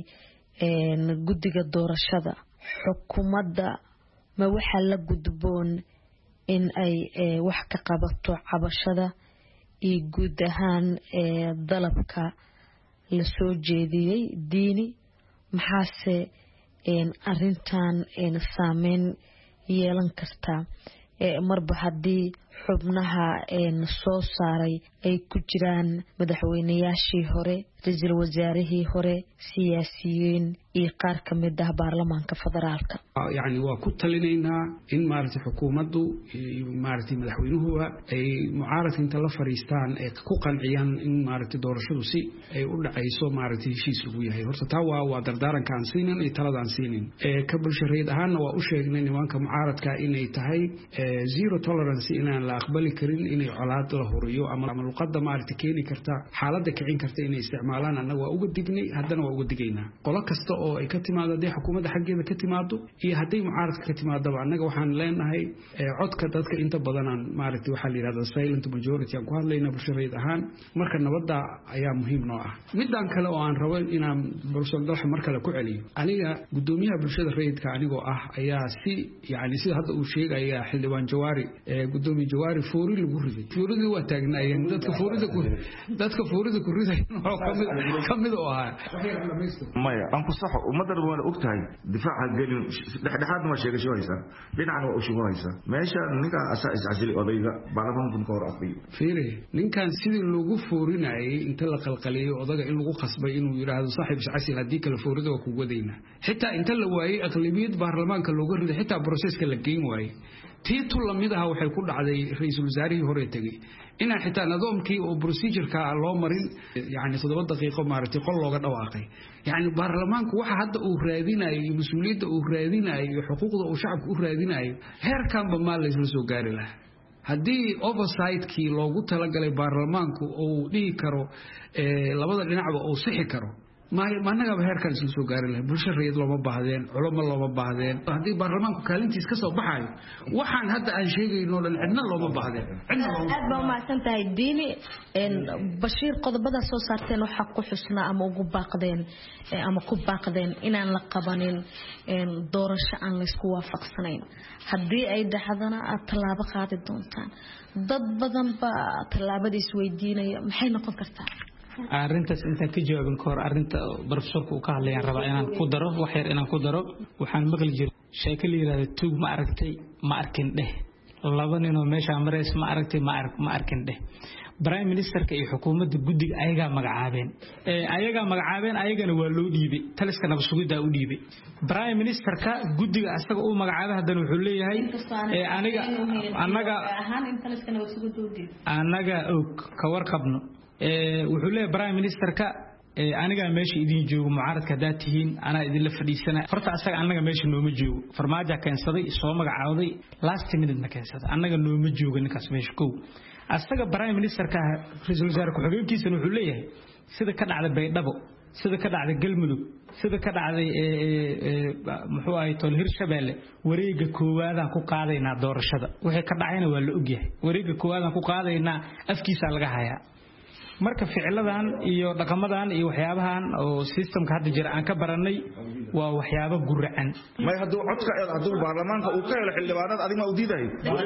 guddiga doorashada xukuumadda ma waxa la gudboon in ay wax ka qabato cabashada iyo guud ahaan dalabka la soo jeediyay diini maxaase arintan saameyn yeelan kartaa marba haddii xubnaha soo saaray ay ku jiraan madaxweynayaashii hore ra'iisul wasaarihii hore siyaasiyiin iyo qaar ka mid ah baarlamaanka federaalka yani waa ku talinaynaa in maaragtay xukuumaddu maaragtay madaxweynuhu ay mucaaradka inta la fariistaan ay ku qanciyaan in maaragtay doorashadu si ay u dhacayso maaragtay heshiis ugu yahay horta taa waa dardaaranka aan siinin iyo talada aan siinin ka bulshareed ahaanna waa u sheegnay nimanka mucaaradka inay tahay zero tolerance inaan la aqbali karin inay colaad la huriyo ama luqadda maaragtay keeni karta xaaladda kicin karta inay isticmaalaan annaga waa uga dignay haddana waa uga digaynaa qolo kasta oo ay ka timaado haddii xukuumadda xaggeeda ka timaado iyo hadday mucaaradka ka timaadaba annaga waxaan leenahay codka dadka inta badanaan maaragtay waxaa la yidhahda silent majority aan ku hadlaynaa bulshadeed ahaan marka nabadda ayaa muhiim noo ah midaan kale oo aan rabo inaan professor dalxa mar kale ku celiyo aniga gudoomiyaha bulshada rayidka anigoo ah ayaa si yani sida hadda uu sheegaya xildhibaan jawaari gudoomiye jawaari foori lagu riday fooridii waa taagnaayeen dadka foorida ku riday kamid oo ahaa maya aan ku saxo ummadan waa og tahay difaaca gelin dhexdhexaadna waa sheegasho haysa dhinacna waa u shughaysa meesha ninka asaa iscasili odayga baarlamaanka ka hor afiyo fiiri ninkan sidii loogu foorinayay inta la qalqaliyay odaga in lagu qasbay inuu yiraahdo saaxiib iscasil hadii kala foorida waa ku wadayna xitaa inta la waayay aqlabiyad baarlamaanka looga riday xitaa processka la geyn waayay tiitu lamidaha waxay ku dhacday ra'iisul wasaarihii hore tagay inaan xitaa nidaamkii oo procedure-ka loo marin yani 7 daqiiqo maartay qol looga dhawaaqay yani baarlamaanku waxa hadda uu raadinayo iyo mas'uuliyadda uu raadinayo iyo xuquuqda uu shacabku u raadinayo heerkanba ma la isla soo gaari lahaa haddii oversight-kii loogu talagalay baarlamaanku uu dhihi karo labada dhinacba uu sixi karo ma annagaba heerkan isla soo gaari lahay bulsho rayid looma baahdeen culamo looma baahdeen haddii baarlamaanku kaalintiis ka soo baxayo waxaan hadda aan sheegayno dhan cidna looma baahdeen aad baa umahadsan tahay diini bashiir qodobada soo saarteen waxaa ku xusnaa ama ugu baaqdeen ama ku baaqdeen inaan la qabanin doorasho aan laysku waafaqsanayn haddii ay dhacdana aad tallaabo qaadi doontaan dad badan baa tallaabadiis weydiinaya maxay noqon kartaa arrintaas intaan ka jawaabin ka hor arrinta professorku uu ka hadlayaan rabaa inaan ku daro wax yar inaan ku daro waxaan maqli jiray sheeko la yiraahdo tuug ma aragtay ma arkin dheh laba nin oo meesha mareys ma aragtay ma arkin dheh prime ministerka iyo xukuumadda guddiga ayaga magacaabeen ayagana waa loo dhiibay taliska nabadsugidaa u dhiibay prime ministerka guddiga asaga uu magacaabay haddana wuxuu leeyahay anaga og ka warqabno wuxuu leeyahay prime ministerka aniga meesha idin joogo mucaaradka hadaad tihiin anaa idinla fadhiisana horta asaga anaga meesha nooma joogo farmaajo keensaday soo magacaaday last minute na keensaday anaga nooma joogo ninkaas meesha kow asaga prime ministerka ra'iisul wasaare ku-xigeenkiisa wuxuu leeyahay sida ka dhacday Baydhabo sida ka dhacday Galmudug sida ka dhacday muxuu ahay tol Hirshabeelle wareega koowaad aan ku qaadaynaa doorashada wixii ka dhacayna waa la ogyahay wareega koowaad aan ku qaadaynaa afkiisa laga hayaa marka ficiladan iyo dhaqamadan iyo waxyaabahan oo systemka hadda jira aan ka baranay waa waxyaabo guracan may haduu codka haduu baarlamaanka uu ka helo xildhibaanada adiga ma u diiday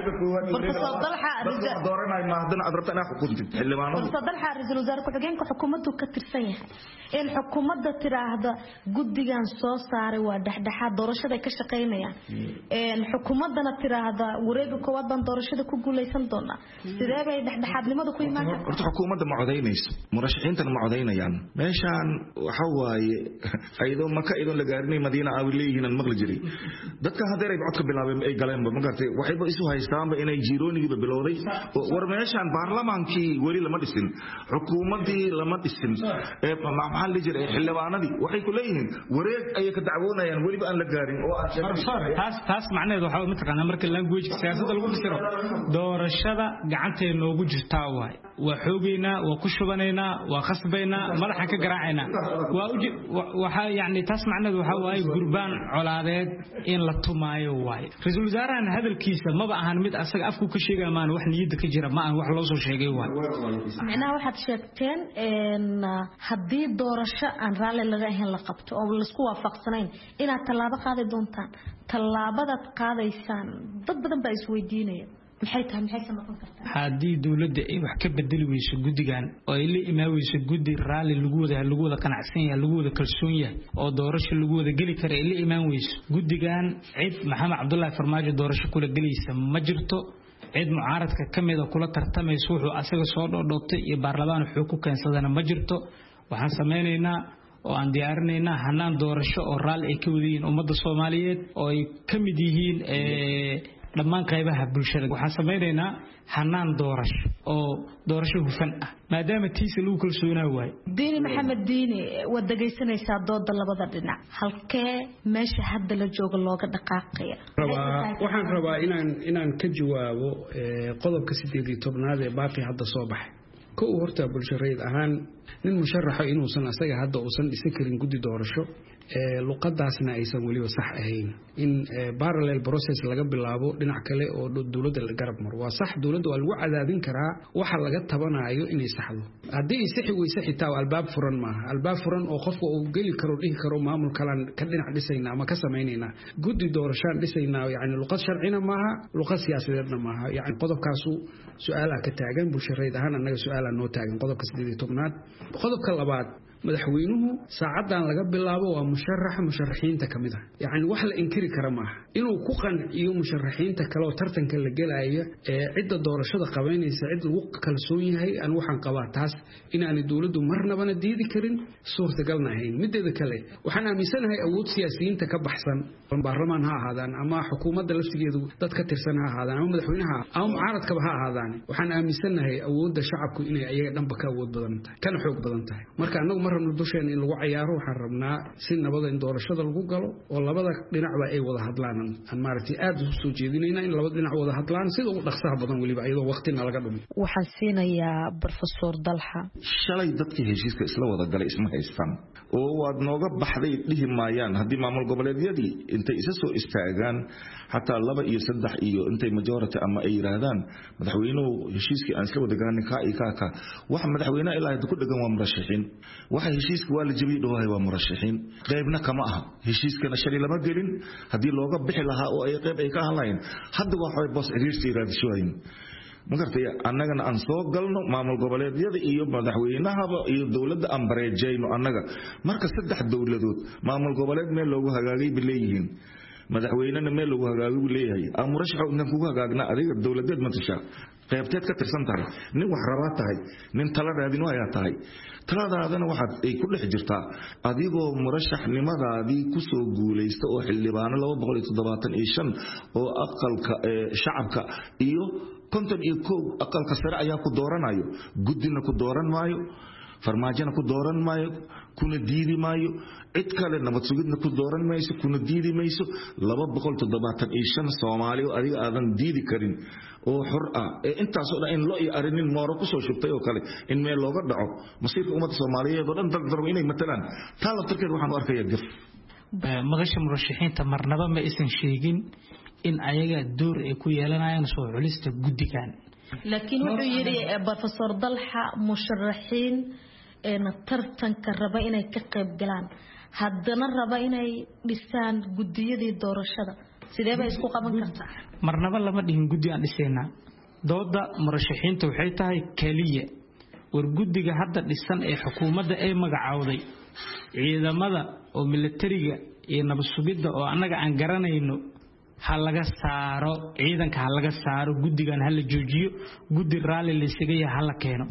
dooranay ma hadana adrabtana xukunti xildhibaanada sadalxa ra'iisul wasaare ku-xigeenka xukuumaddu ka tirsan yahay in xukuumadda tiraahdo guddigan soo saaray waa dhaxdhaxaad doorashada ka shaqeynayaan xukuumaddana tiraahdo wareega koowaad baan doorashada ku guuleysan doonaa sidee bay dhaxdhaxaadnimadu ku imaan kartaa xukuumadda ma murashaxiintana ma codaynayaan meeshaan waxa waaye ayadoo maka idon la gaarinay madiina ay leeyihiin maqli jiray dadka hadeer ay codka bilaabeen ay galeen ba magartay waxayba isu haystaanba inay jiroonigiiba bilowday war meeshaan baarlamaankii weli lama dhisin xukuumadii lama dhisin maxaa la jiray xildhibaanadii waxay ku leeyihiin wareeg ay ka dacwoonayaan weliba aan la gaarin oo taas macnaheedu waxa ma taqaanaa marka language siyaasadda lagu fasiro doorashada gacanteena noogu jirtaa waa xoogeynaa waa ku shubanaynaa waa qasbaynaa madaxa ka garaacaynaa waxa yani taas macnaheedu waxa waaye gurbaan colaadeed in la tumaayo waaye ra'iisul wasaarahan hadalkiisa maba ahan mid asaga afku ka sheegay maan wax niyada ka jira ma aan wax loo soo sheegay waaye macnaha waxaad sheegteen haddii doorasho aan raalli laga ahayn la qabto oo la isku waafaqsanayn inaad tallaabo qaadi doontaan tallaabadaad qaadaysaan dad badan baa isweydiinaya haddii dowladda ay wax ka bedeli weyso guddigan oo ay la imaan weyso guddi raalli lagu wada qanacsan yahay lagu wada kalsoon yahay oo doorasho lagu wada geli kara ay la imaan weyso guddigan cid maxamed cabdullaahi farmaajo doorasho kula gelaysa ma jirto cid mucaaradka ka mid a kula tartamaysa wuxuu asaga soo dhoodhoobtay iyo baarlamaan wuxuu ku keensadana ma jirto waxaan samaynaynaa oo aan diyaarinaynaa hanaan doorasho oo raalli ay ka wadayihiin ummadda Soomaaliyeed oo ay ka mid yihiin dhammaan qaybaha bulshada waxaan samaynaynaa hanaan doorasho oo doorasho hufan ah maadaama tiisa lagu kalsoonaa waay diini maxamed diini wad dhageysanaysaa dooda labada dhinac halkee meesha hadda la jooga looga dhaqaaqaya waxaan rabaa inaan ka jawaabo qodobka 18 ee baaqi hadda soo baxay kow horta bulshareed ahaan nin musharaxa inuusan asaga hadda uusan dhisi karin guddi doorasho luqadaasna aysan waliba sax ahayn in parallel process laga bilaabo dhinac kale oo dawladda la garab maro waa sax dawladda waa lagu cadaadin karaa waxa laga tabanayo inay saxdo haddii saxi way saxitaa albaab furan maaha albaab furan oo qofka uu geli karo dhihi karo maamul kalan ka dhinac dhisayna ama ka sameynayna guddi doorashaan dhisayna yani luqad sharcina maaha luqad siyaasadeedna maaha yani qodobkaasu su'aal ka taagan bulshareed ahaan annaga su'aal noo taagan qodobka 18aad qodobka labaad madaxweynuhu saacadan laga bilaabo waa musharaxiinta kamid ah yani wax la inkiri kara maaha inuu ku qanciyo musharaxiinta kale oo tartanka la galaya ee cidda doorashada qabanaysa cid lagu kalsoon yahay aan waxaan qabaa taas inaan dawladdu marnaba diidi karin suurtagalna ahayn mideeda kale waxaan aaminsanahay awood siyaasiyiinta ka baxsan baarlamaan ha ahaadaan ama xukuumadda laftigeedu dad ka tirsan ha ahaadaan ama madaxweynaha ama mucaaradkaba ha ahaadaan waxaan aaminsanahay awoodda shacabku inay ayaga dhanba ka awood badan tahay kana xoog badan tahay marka anagu rabno dusheena in lagu ciyaaro waxaan rabnaa si nabada in doorashada lagu galo oo labada dhinacba ay wada hadlaan aan maaragtay aad u soo jeedinayna in labada dhinac wada hadlaan sida ugu dhaqsaha badan waliba iyadoo waqtina laga dhumin waxaan siinayaa professor Dalha shalay dadkii heshiiska isla wada galay isma haystaan oo waad nooga baxday dhihi maayaan haddii maamul goboleedyadii intay isa soo istaagaan hataa 2 iyo 3 iyo intay majority ama ay yiraahdaan madaxweynuhu heshiiskii aan isla wada galnay ka wax madaxweynaha ilaa ku dhagan waa murashaxiin waxa heshiiska waa la jabiyay dhawahay waa murashaxiin qaybna kama aha heshiiskana shalay lama gelin hadii looga bixi lahaa oo ay qayb ay ka hadlayeen hadda waxa boos xiriirtii raadisooyin magartay annagana aan soo galno maamul goboleedyada iyo madaxweynaha iyo dawladda aan bareejayno annaga marka 3 dawladood maamul goboleed meel loogu hagaagay bileeyihiin madaxweynena meel loogu hagaagay bileeyahay aan murashax inaan kugu hagaagna adiga dawladeed matasha qaybteed ka tirsan tahay nin wax rabaa tahay nin tala raadin waa tahay taladaadana waxa ay ku dhex jirtaa adigoo murashaxnimadaadii ku soo guuleysta oo xildhibaan 275 oo aqalka shacabka iyo konton iyo koow aqalka sare ayaa ku dooranayo gudina ku dooran maayo farmaajana ku dooran maayo kuna diidi maayo cid kale nabad sugidna ku dooran mayso kuna diidi mayso 275 Soomaali oo adiga aadan diidi karin oo xor ah intaas oo in loo iyo arinin mooro ku soo shubtay oo kale in meel looga dhaco masiirka ummadda Soomaaliyeed oo dhan dardaro inay matalaan taala tarkeed waxaan u arkayaa gaf madasha murashaxiinta marnaba ma isan sheegin in ayaga door ay ku yeelanayaan soo culista guddigan laakiin wuxuu yiri professor Dalha musharaxiin tartanka raba inay ka qayb galaan haddana raba inay dhisaan guddiyadii doorashada sidee bay isku qaban kartaa marnaba lama dhihin guddi aan dhisayna dooda murashaxiinta waxay tahay kaliya war guddiga hadda dhisan ee xukuumadda ay magacaawday ciidamada oo militariga iyo nabad sugidda oo annaga aan garanayno ha laga saaro ciidanka ha laga saaro guddigan ha la joojiyo guddi raali la isaga yahay ha la keeno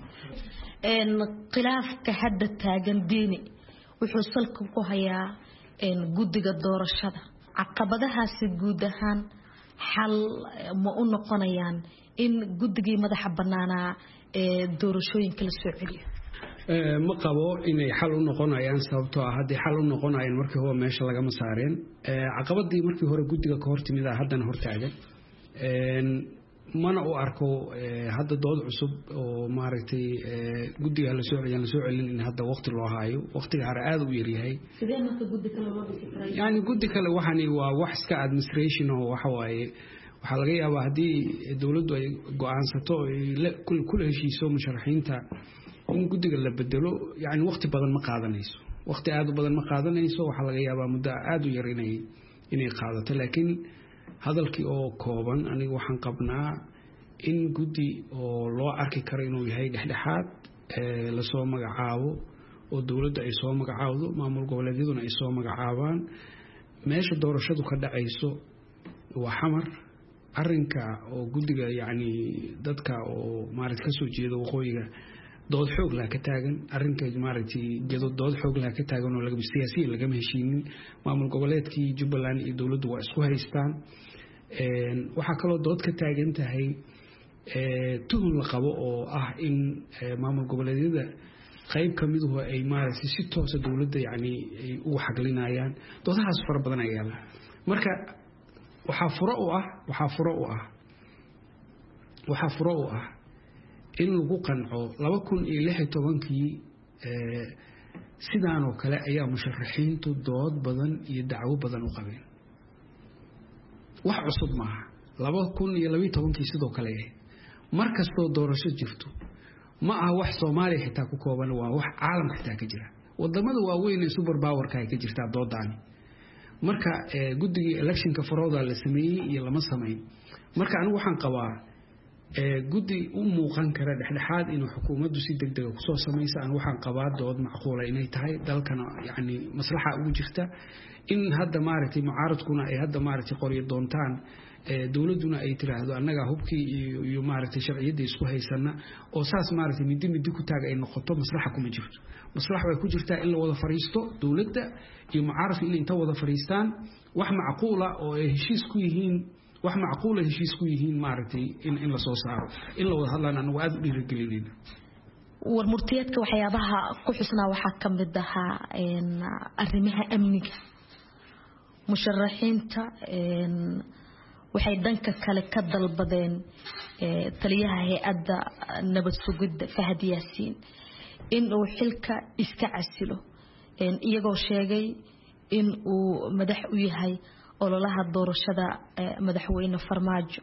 khilaafka hadda taagan diini wuxuu salka ku hayaa guddiga doorashada caqabadahaasi guud ahaan xal ma u noqonayaan in guddigii madaxa banaanaa ee doorashooyinka la soo celiyo ma qabo inay xal u noqonayaan sababtoo ah haddii xal u noqonayaan markii hore meesha lagama saareen caqabadii markii hore guddiga ka hortimid ah haddana hortaagan mana u arko hadda dood cusub oo maaragtay guddiga la soo celin in hadda waqti loo haayo waqtiga hore aad u yar yahay sidee marka guddi kale loo dhisi karaa yani guddi kale waxani waa wax iska administration oo waxa waaye waxaa laga yaabaa haddii dawladdu ay go'aansato kula heshiiso musharaxiinta in guddiga la bedelo yani waqti badan ma qaadanayso waqti aad u badan ma qaadanayso waxaa laga yaabaa muddo aad u yar inay qaadato laakiin hadalkii oo kooban aniga waxaan qabnaa in guddi oo loo arki karo inuu yahay dhexdhexaad la soo magacaabo oo dawladda ay soo magacaawdo maamul goboleedyaduna ay soo magacaabaan meesha doorashadu ka dhacayso waa xamar arrinka oo guddiga yani dadka oo maaragtay ka soo jeeda waqooyiga dood xoog leh ka taagan arrinka maaragtay dood xoog leh ka taagan oo siyaasiyiin lagama heshiinin maamul goboleedkii Jubbaland iyo dawladdu waa isku haystaan waxaa kaloo dood ka taagan tahay tuhun la qabo oo ah in maamul goboleedyada qayb ka miduhu ay maaragtay si toosa dowladda yacni ay ugu xaglinayaan doodahaas fara badan ayaa la marka waxaa furo u ah in lagu qanco 2016 sidaan oo kale ayaa musharaxiintu dood badan iyo dacwo badan u qabeen wax cusub maaha 2012 sidoo kale markastoo doorasho jirto ma aha wax Soomaaliya xitaa ku kooban waa wax caalamka xitaa ka jira wadamada waaweyn ee super powerka ay ka jirtaa doodaan marka guddiga electionka farooda la sameeyay iyo lama sameeyin marka anigu waxaan qabaa guddi u muuqan kara dhexdhexaad inuu xukuumaddu si degdeg ah ku soo sameeyso aan waxaan qabaa dood macquul ah inay tahay dalkana yaani maslaxa ugu jirta in hadda maaragtay mucaaradkuna ay hadda maaragtay qoriyo doontaan dawladuna ay tiraahdo annaga hubkii iyo maaragtay sharciyada isku haysana oo saas maaragtay midi ku taag ay noqoto maslaxa kuma jirto maslaxa way ku jirtaa in la wada fariisto dawladda iyo mucaaradku in inta wada fariistaan wax macquul ah oo ay heshiis ku yihiin wax macquul ah heshiis ku yihiin maaragtay in la soo saaro in la wada hadlaan anagu aad u dhiirigelinayna war murtiyeedka waxyaabaha ku xusnaa waxaa ka mid ahaa arrimaha amniga musharaxiinta waxay danka kale ka dalbadeen taliyaha hay'adda nabad sugidda Fahad Yaasiin in uu xilka iska casilo iyagoo sheegay in uu madax u yahay ololaha doorashada madaxweyne Farmaajo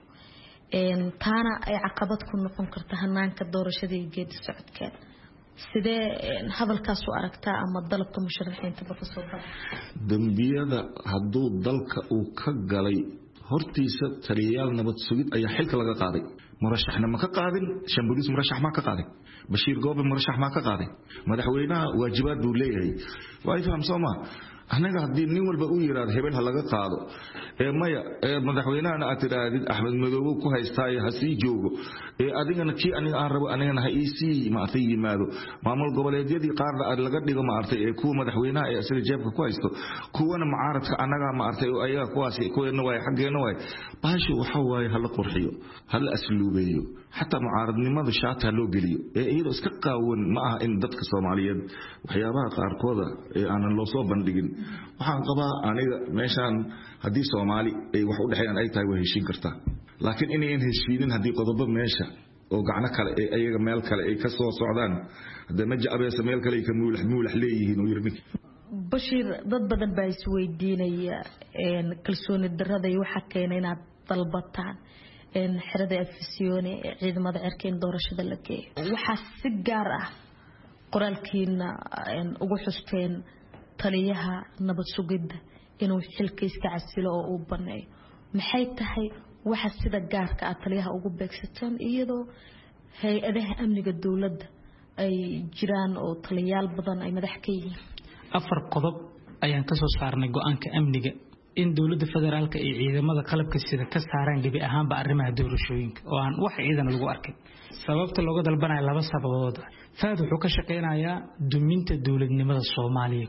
taana ay caqabad ku noqon karta hanaanka doorashada geedi socodkeed sidee hadalkaas u aragtaa ama dalabka musharaxiinta Professor dambiyada hadduu dalka uu ka galay hortiisa taliyayaal nabad sugid ayaa xilka laga qaaday murashaxna ma ka qaadin shambulis murashax ma ka qaaday Bashiir Goobe murashax ma ka qaaday madaxweynaha waajibaad buu leeyahay way fahamsoma anaga hadii nin walba uu yiraahdo hebel ha laga qaado maya madaxweynaha aad tiraadid Axmed Madoobe ku haystay hasii joogo adigana kii aniga aan rabo anigana ha iisi ma artay yimaado maamul goboleedyadii qaar laga dhigo ma artay kuwa madaxweynaha ee asal jeebka ku haysto kuwana mucaaradka anaga ma artay oo ayaga kuwaas kuwana way xageena way baashu waxa way hal qurxiyo hal asluubeeyo hatta mucaaradnimada shaata loo geliyo iyadoo iska qaawan ma aha in dadka Soomaaliyeed waxyaabaha qaar kooda aanan loo soo bandhigin waxaan qabaa aniga meeshan hadii Soomaali ay wax u dhaxayaan ay tahay way heshiin kartaa laakiin inay heshiinin hadii qodobo meesha oo gacno kale ayaga meel kale ay ka soo socdaan hadda ma jaabeesa meel kale ka muulax leeyihiin oo yirmi Bashiir dad badan baa isweydiinaya kalsooni darrada iyo waxa keenay inaad dalbataan xirada afisiyoone ciidamada cirkeen doorashada la geeyo waxa si gaar ah qoraalkiina ugu xusteen taliyaha nabad sugidda inuu xilka iska casilo oo uu baneeyo maxay tahay waxa sida gaarka ah taliyaha ugu beegsataan iyadoo hay'adaha amniga dawladda ay jiraan oo taliyaal badan ay madax ka yihiin afar qodob ayaan ka soo saarnay go'aanka amniga in dawladda federaalka ay ciidamada qalabka sida ka saaraan gabi ahaanba arrimaha doorashooyinka oo aan wax ciidan lagu arkin sababta looga dalbanayo laba sababood Fahad wuxuu ka shaqeynayaa duminta dawladnimada Soomaaliya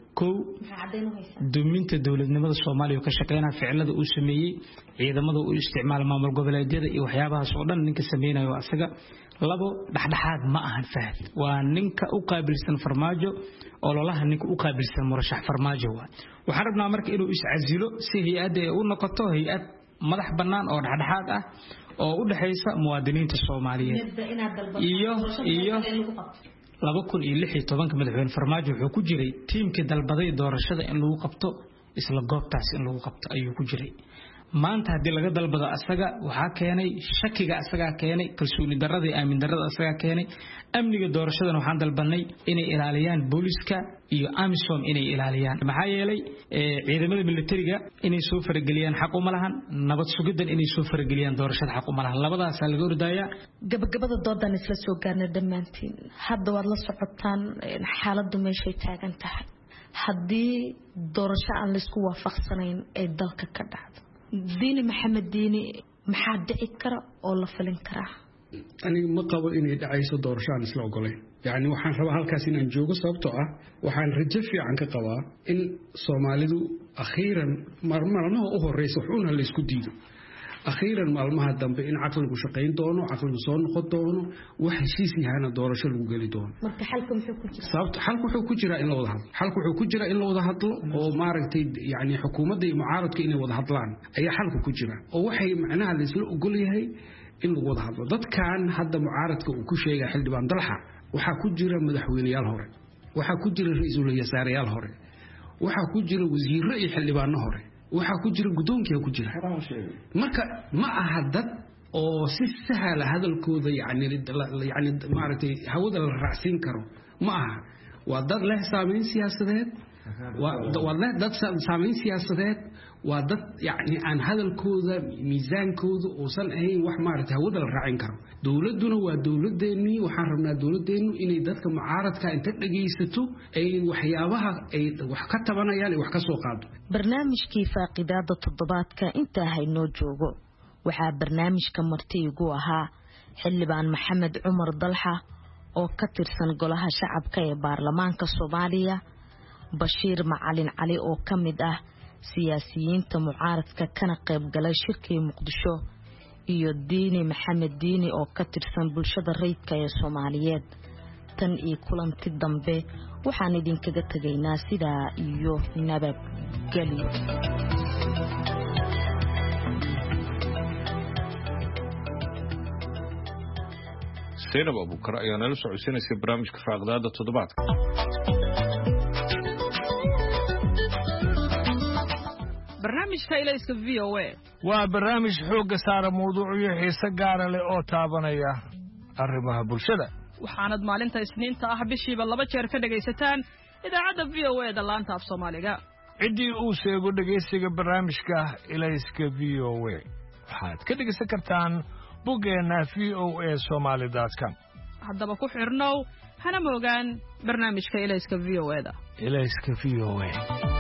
duminta dawladnimada Soomaaliya ka shaqeynaa ficilada uu sameeyay ciidamada uu isticmaal maamul goboleedyada iyo waxyaabahaas oo dhan ninka sameeynayo asaga labo dhaxdhaxaad ma ahan Fahad waa ninka u qaabilsan Farmaajo ololaha ninka u qaabilsan murashax Farmaajo waxaan rabnaa marka inuu iscasilo si hay'adda ay u noqoto hay'ad madax bannaan oo dhaxdhaxaad ah oo u dhaxaysa muwaadiniinta Soomaaliyeed iyo 2016 madaxweyne Farmaajo wuxuu ku jiray tiimkii dalbaday doorashada in lagu qabto isla goobtaas in lagu qabto ayuu ku jiray maanta hadii laga dalbado asaga waxa keenay shakiga asaga keenay kalsooni darrada aamin darrada asaga keenay amniga doorashadana waxaan dalbanay inay ilaaliyaan booliska iyo AMISOM inay ilaaliyaan maxaa yeelay ciidamada militariga inay soo farageliyaan xaq uma lahan nabad sugidan inay soo farageliyaan doorashada xaq uma lahan labadaas laga ordaya gabagabada doodan isla soo gaarnay dhamaantiin hadda waad la socotaan xaaladdu meeshay taagan tahay hadii doorasho aan la isku waafaqsanayn ee dalka ka dhacdo diini maxamed diini maxaa dhici kara oo la filin karaa aniga ma qabo inay dhacayso doorasho aan isla ogolayn yani waxaan rabaa halkaas inaan joogo sababtoo ah waxaan rajo fiican ka qabaa in Soomaalidu akhiiran maalmaha u horeysa wuxuuna la isku diido akhiiran maalmaha dambe in caqligu shaqayn doono caqligu soo noqon doono wax heshiis yahana doorasho lagu geli doono marka xalka muxuu ku jiraa sababta xalku wuxuu ku jiraa in la wada hadlo xalku wuxuu ku jiraa in la wada hadlo oo maaragtay yani xukuumadda iyo mucaaradka inay wada hadlaan ayaa xalku ku jira oo waxay macnaha la isla ogol yahay in lagu wada hadlo dadkan hadda mucaaradka uu ku sheegay xildhibaan dalxa waxaa ku jira madaxweyneyaal hore waxaa ku jira ra'iisul wasaarayaal hore waxaa ku jira wasiirro iyo xildhibaano hore waxaa ku jira guddoonkiyaa ku jira marka ma aha dad oo si sahla hadalkooda yani maaragtay hawada la raacsiin karo ma aha waa dad leh saameyn siyaasadeed waa dad saameyn siyaasadeed waa dad yani aan hadalkooda miisaankooda uusan ahayn wax maaragtay hawada la raacin karo dowladduna waa dowladeennii waxaan rabnaa dowladeennu inay dadka mucaaradka inta dhagaysato ay waxyaabaha ay wax ka tabanayaan ay wax ka soo qaado barnaamijkii faaqidaada toddobaadka intaa haynoo joogo waxaa barnaamijka marti igu ahaa xildhibaan maxamed cumar dalxa oo ka tirsan golaha shacabka ee baarlamaanka Soomaaliya Bashiir Macalin Cali oo ka mid ah siyaasiyiinta mucaaradka kana qayb galay shirkii Muqdisho iyo Diini Maxamed Diini oo ka tirsan bulshada rayidka ee Soomaaliyeed tan iyo kulanti dambe waxaan idinkaga tagaynaa sidaa iyo nabadgelyo Zainab Abuukar ayaa nala socodsiinaysay barnaamijka faaqidaada toddobaadka barnaamijka ilayska VOA waa barnaamij xoogga saara mawduucyo xiise gaar leh oo taabanaya arrimaha bulshada waxaanad maalinta Isniinta ah bishiiba 2 jeer ka dhagaysataan idaacadda VOA da laanta af Soomaaliga cidii uu sheego dhagaysiga barnaamijka ilayska VOA waxaad ka dhagaysan kartaan boggeena voasomali.com haddaba ku xirnow hana moogaan barnaamijka ilayska VOA da ilayska VOA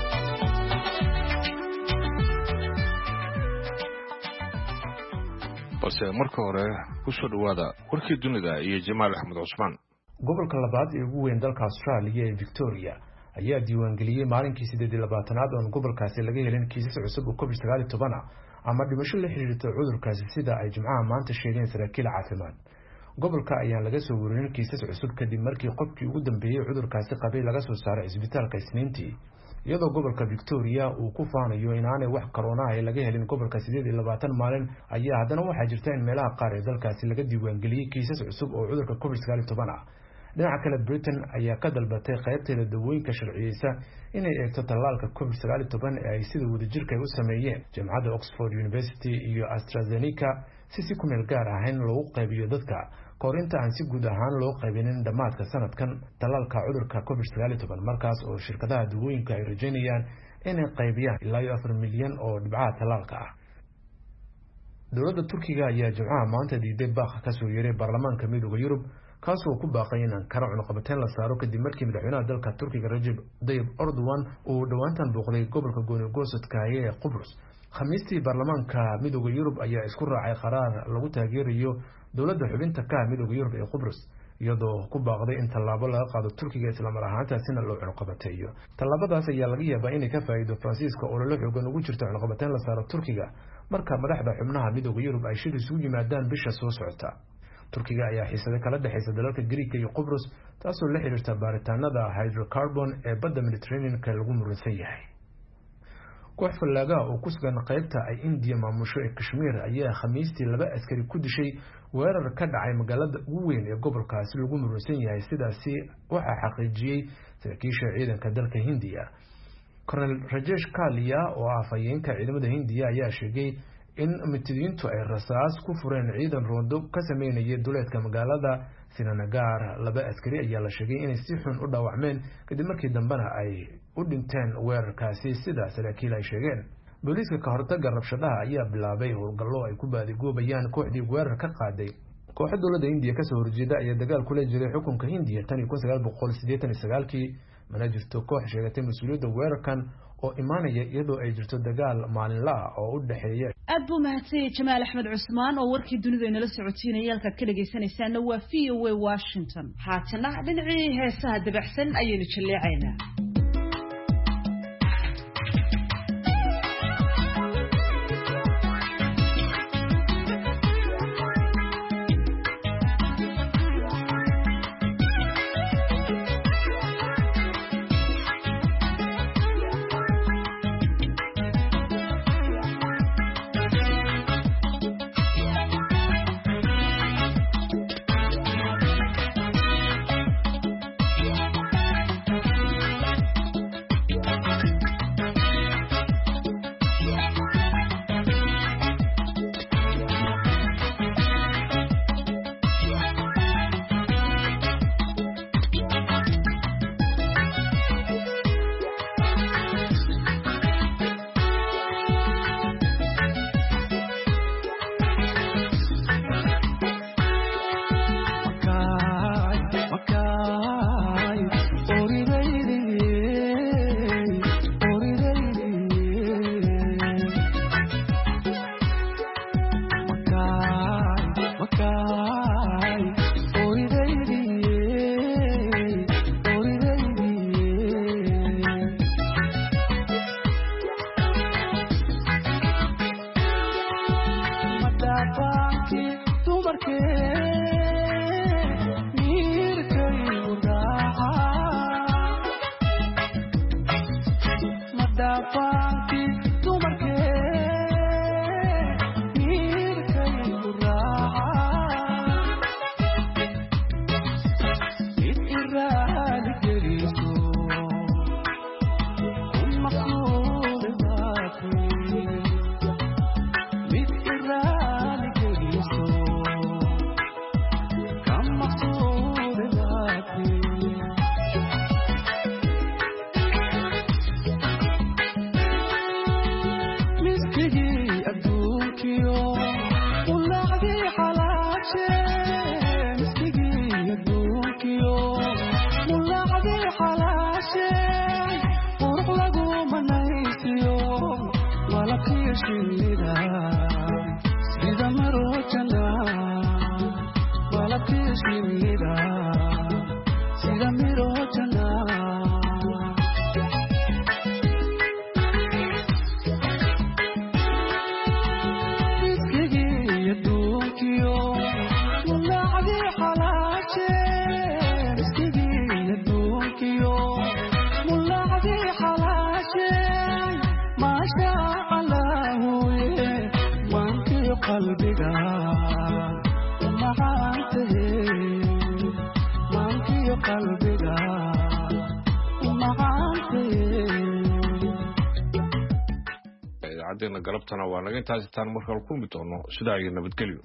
balse marka hore ku soo dhawaada warkii dunida iyo Jamaal Axmed Cusmaan gobolka labaad ee ugu weyn dalka Australia ee Victoria ayaa diiwaangeliyay maalinkii 28aad oo gobolkaasi laga helin kiisas cusub oo COVID-19 ama dhimasho la xiriirta cudurkaasi sida ay Jimcaha maanta sheegeen saraakiil caafimaad gobolka ayaa laga soo warin kiisas cusub kadib markii qofkii ugu dambeeyay cudurkaasi qabay laga soo saaray isbitaalka Isniintii iyadoo gobolka Victoria uu ku faanayo inaanay wax corona ah laga helin gobolka 28 maalin ayaa haddana waxaa jirta in meelaha qaar ee dalkaasi laga diiwaangeliyay kiisas cusub oo cudurka COVID-19 ah dhinaca kale Britain ayaa ka dalbatay qaybteeda dawooyinka sharciyeysa inay eegto tallaalka COVID-19 ee ay sida wadajirka u sameeyeen Jaamacadda Oxford University iyo AstraZeneca si ku meel gaar ah in loo qaybiyo dadka koorinta aan si guud ahaan loo qaybinin dhamaadka sanadkan tallaalka cudurka COVID-19 markaas oo shirkadaha dawooyinka ay rajaynayaan inay qaybiyaan ilaa 4 milyan oo dhibcaha tallaalka ah dowladda Turkiga ayaa Jimcaha maanta diiday baaq ka soo yeeray baarlamaanka Midowga Yurub kaasoo ku baaqay in Ankara cunaqabateyn la saaro kadib markii madaxweynaha dalka Turkiga Recep Tayyip Erdogan uu dhawaantan booqday gobolka Gooni-Goosadka ee Qubrus khamiistii baarlamaanka Midowga Yurub ayaa isku raacay qaraar lagu taageerayo dowladda xubinta ka Midowga Yurub ee Qubrus iyadoo ku baaqday in tallaabo laga qaado Turkiga isla mar ahaantaasina loo cunaqabateeyo tallaabadaas ayaa laga yaabaa inay ka faa'iido Faransiiska oo la xoogan ugu jirto cunaqabateyn la saaro Turkiga marka madaxda xubnaha Midowga Yurub ay shir isugu yimaadaan bisha soo socota Turkiga ayaa xiisada kala dhaxaysa dalalka Greek iyo Qubrus taasoo la xiriirta baaritaanada hydrocarbon ee badda Mediterranean-ka lagu muransan yahay koox fallaaga oo ku sugan qaybta ay India maamusho ee Kashmir ayaa khamiistii 2 askari ku dishay weerar ka dhacay magaalada ugu weyn ee gobolkaasi lagu muransan yahay sidaasi waxa xaqiijiyay saraakiisha ciidanka dalka Hindiya Colonel Rajesh Kalia oo afhayeenka ciidamada Hindiya ayaa sheegay in mitidiintu ay rasaas ku fureen ciidan roondo ka sameynaya duleedka magaalada Srinagar 2 askari ayaa la sheegay inay si xun u dhaawacmeen kadib markii dambana ay u dhinteen weerarkaasi sida saraakiil ay sheegeen booliiska ka hortagga rabshadaha ayaa bilaabay howlgallo ay ku baadigoobayaan kooxdii weerar ka qaaday kooxda dowladda Hindiya ka soo horjeeda ayaa dagaal kula jiray xukunka Hindiya tan 1989 mana jirto koox sheegatay mas'uuliyadda weerarkan oo imaanaya iyadoo ay jirto dagaal maalinle ah oo u dhaxeeya aad buu mahadsanyahay Jamaal Axmed Cusmaan oo warkii dunida inala socotiinaya halka ka dhageysanaysaana waa VOA Washington haatana dhinacii heesaha dabacsan ayaynu jaleecaynaa idaacaddeena galabtana waa naga intaasi taan markale kulmi doono sidaa iyo nabadgelyo.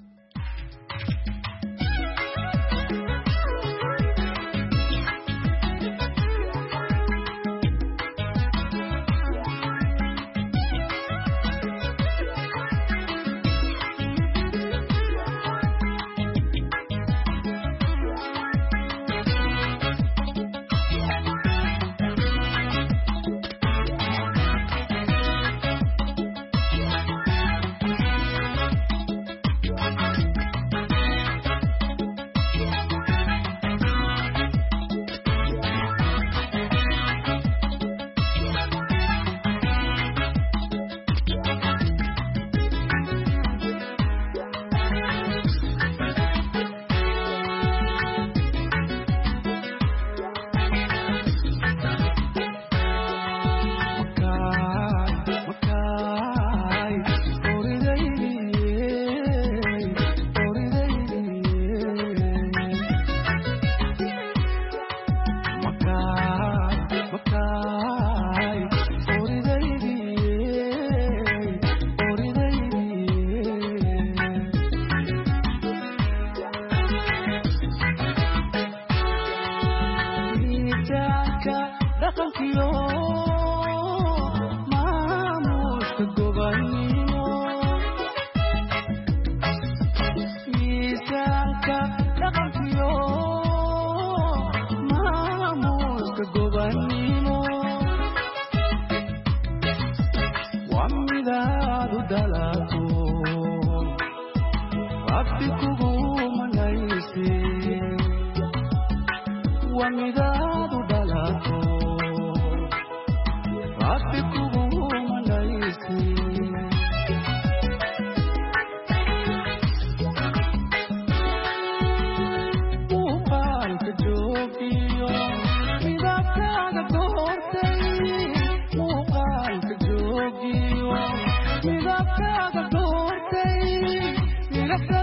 Midabkaaga doortay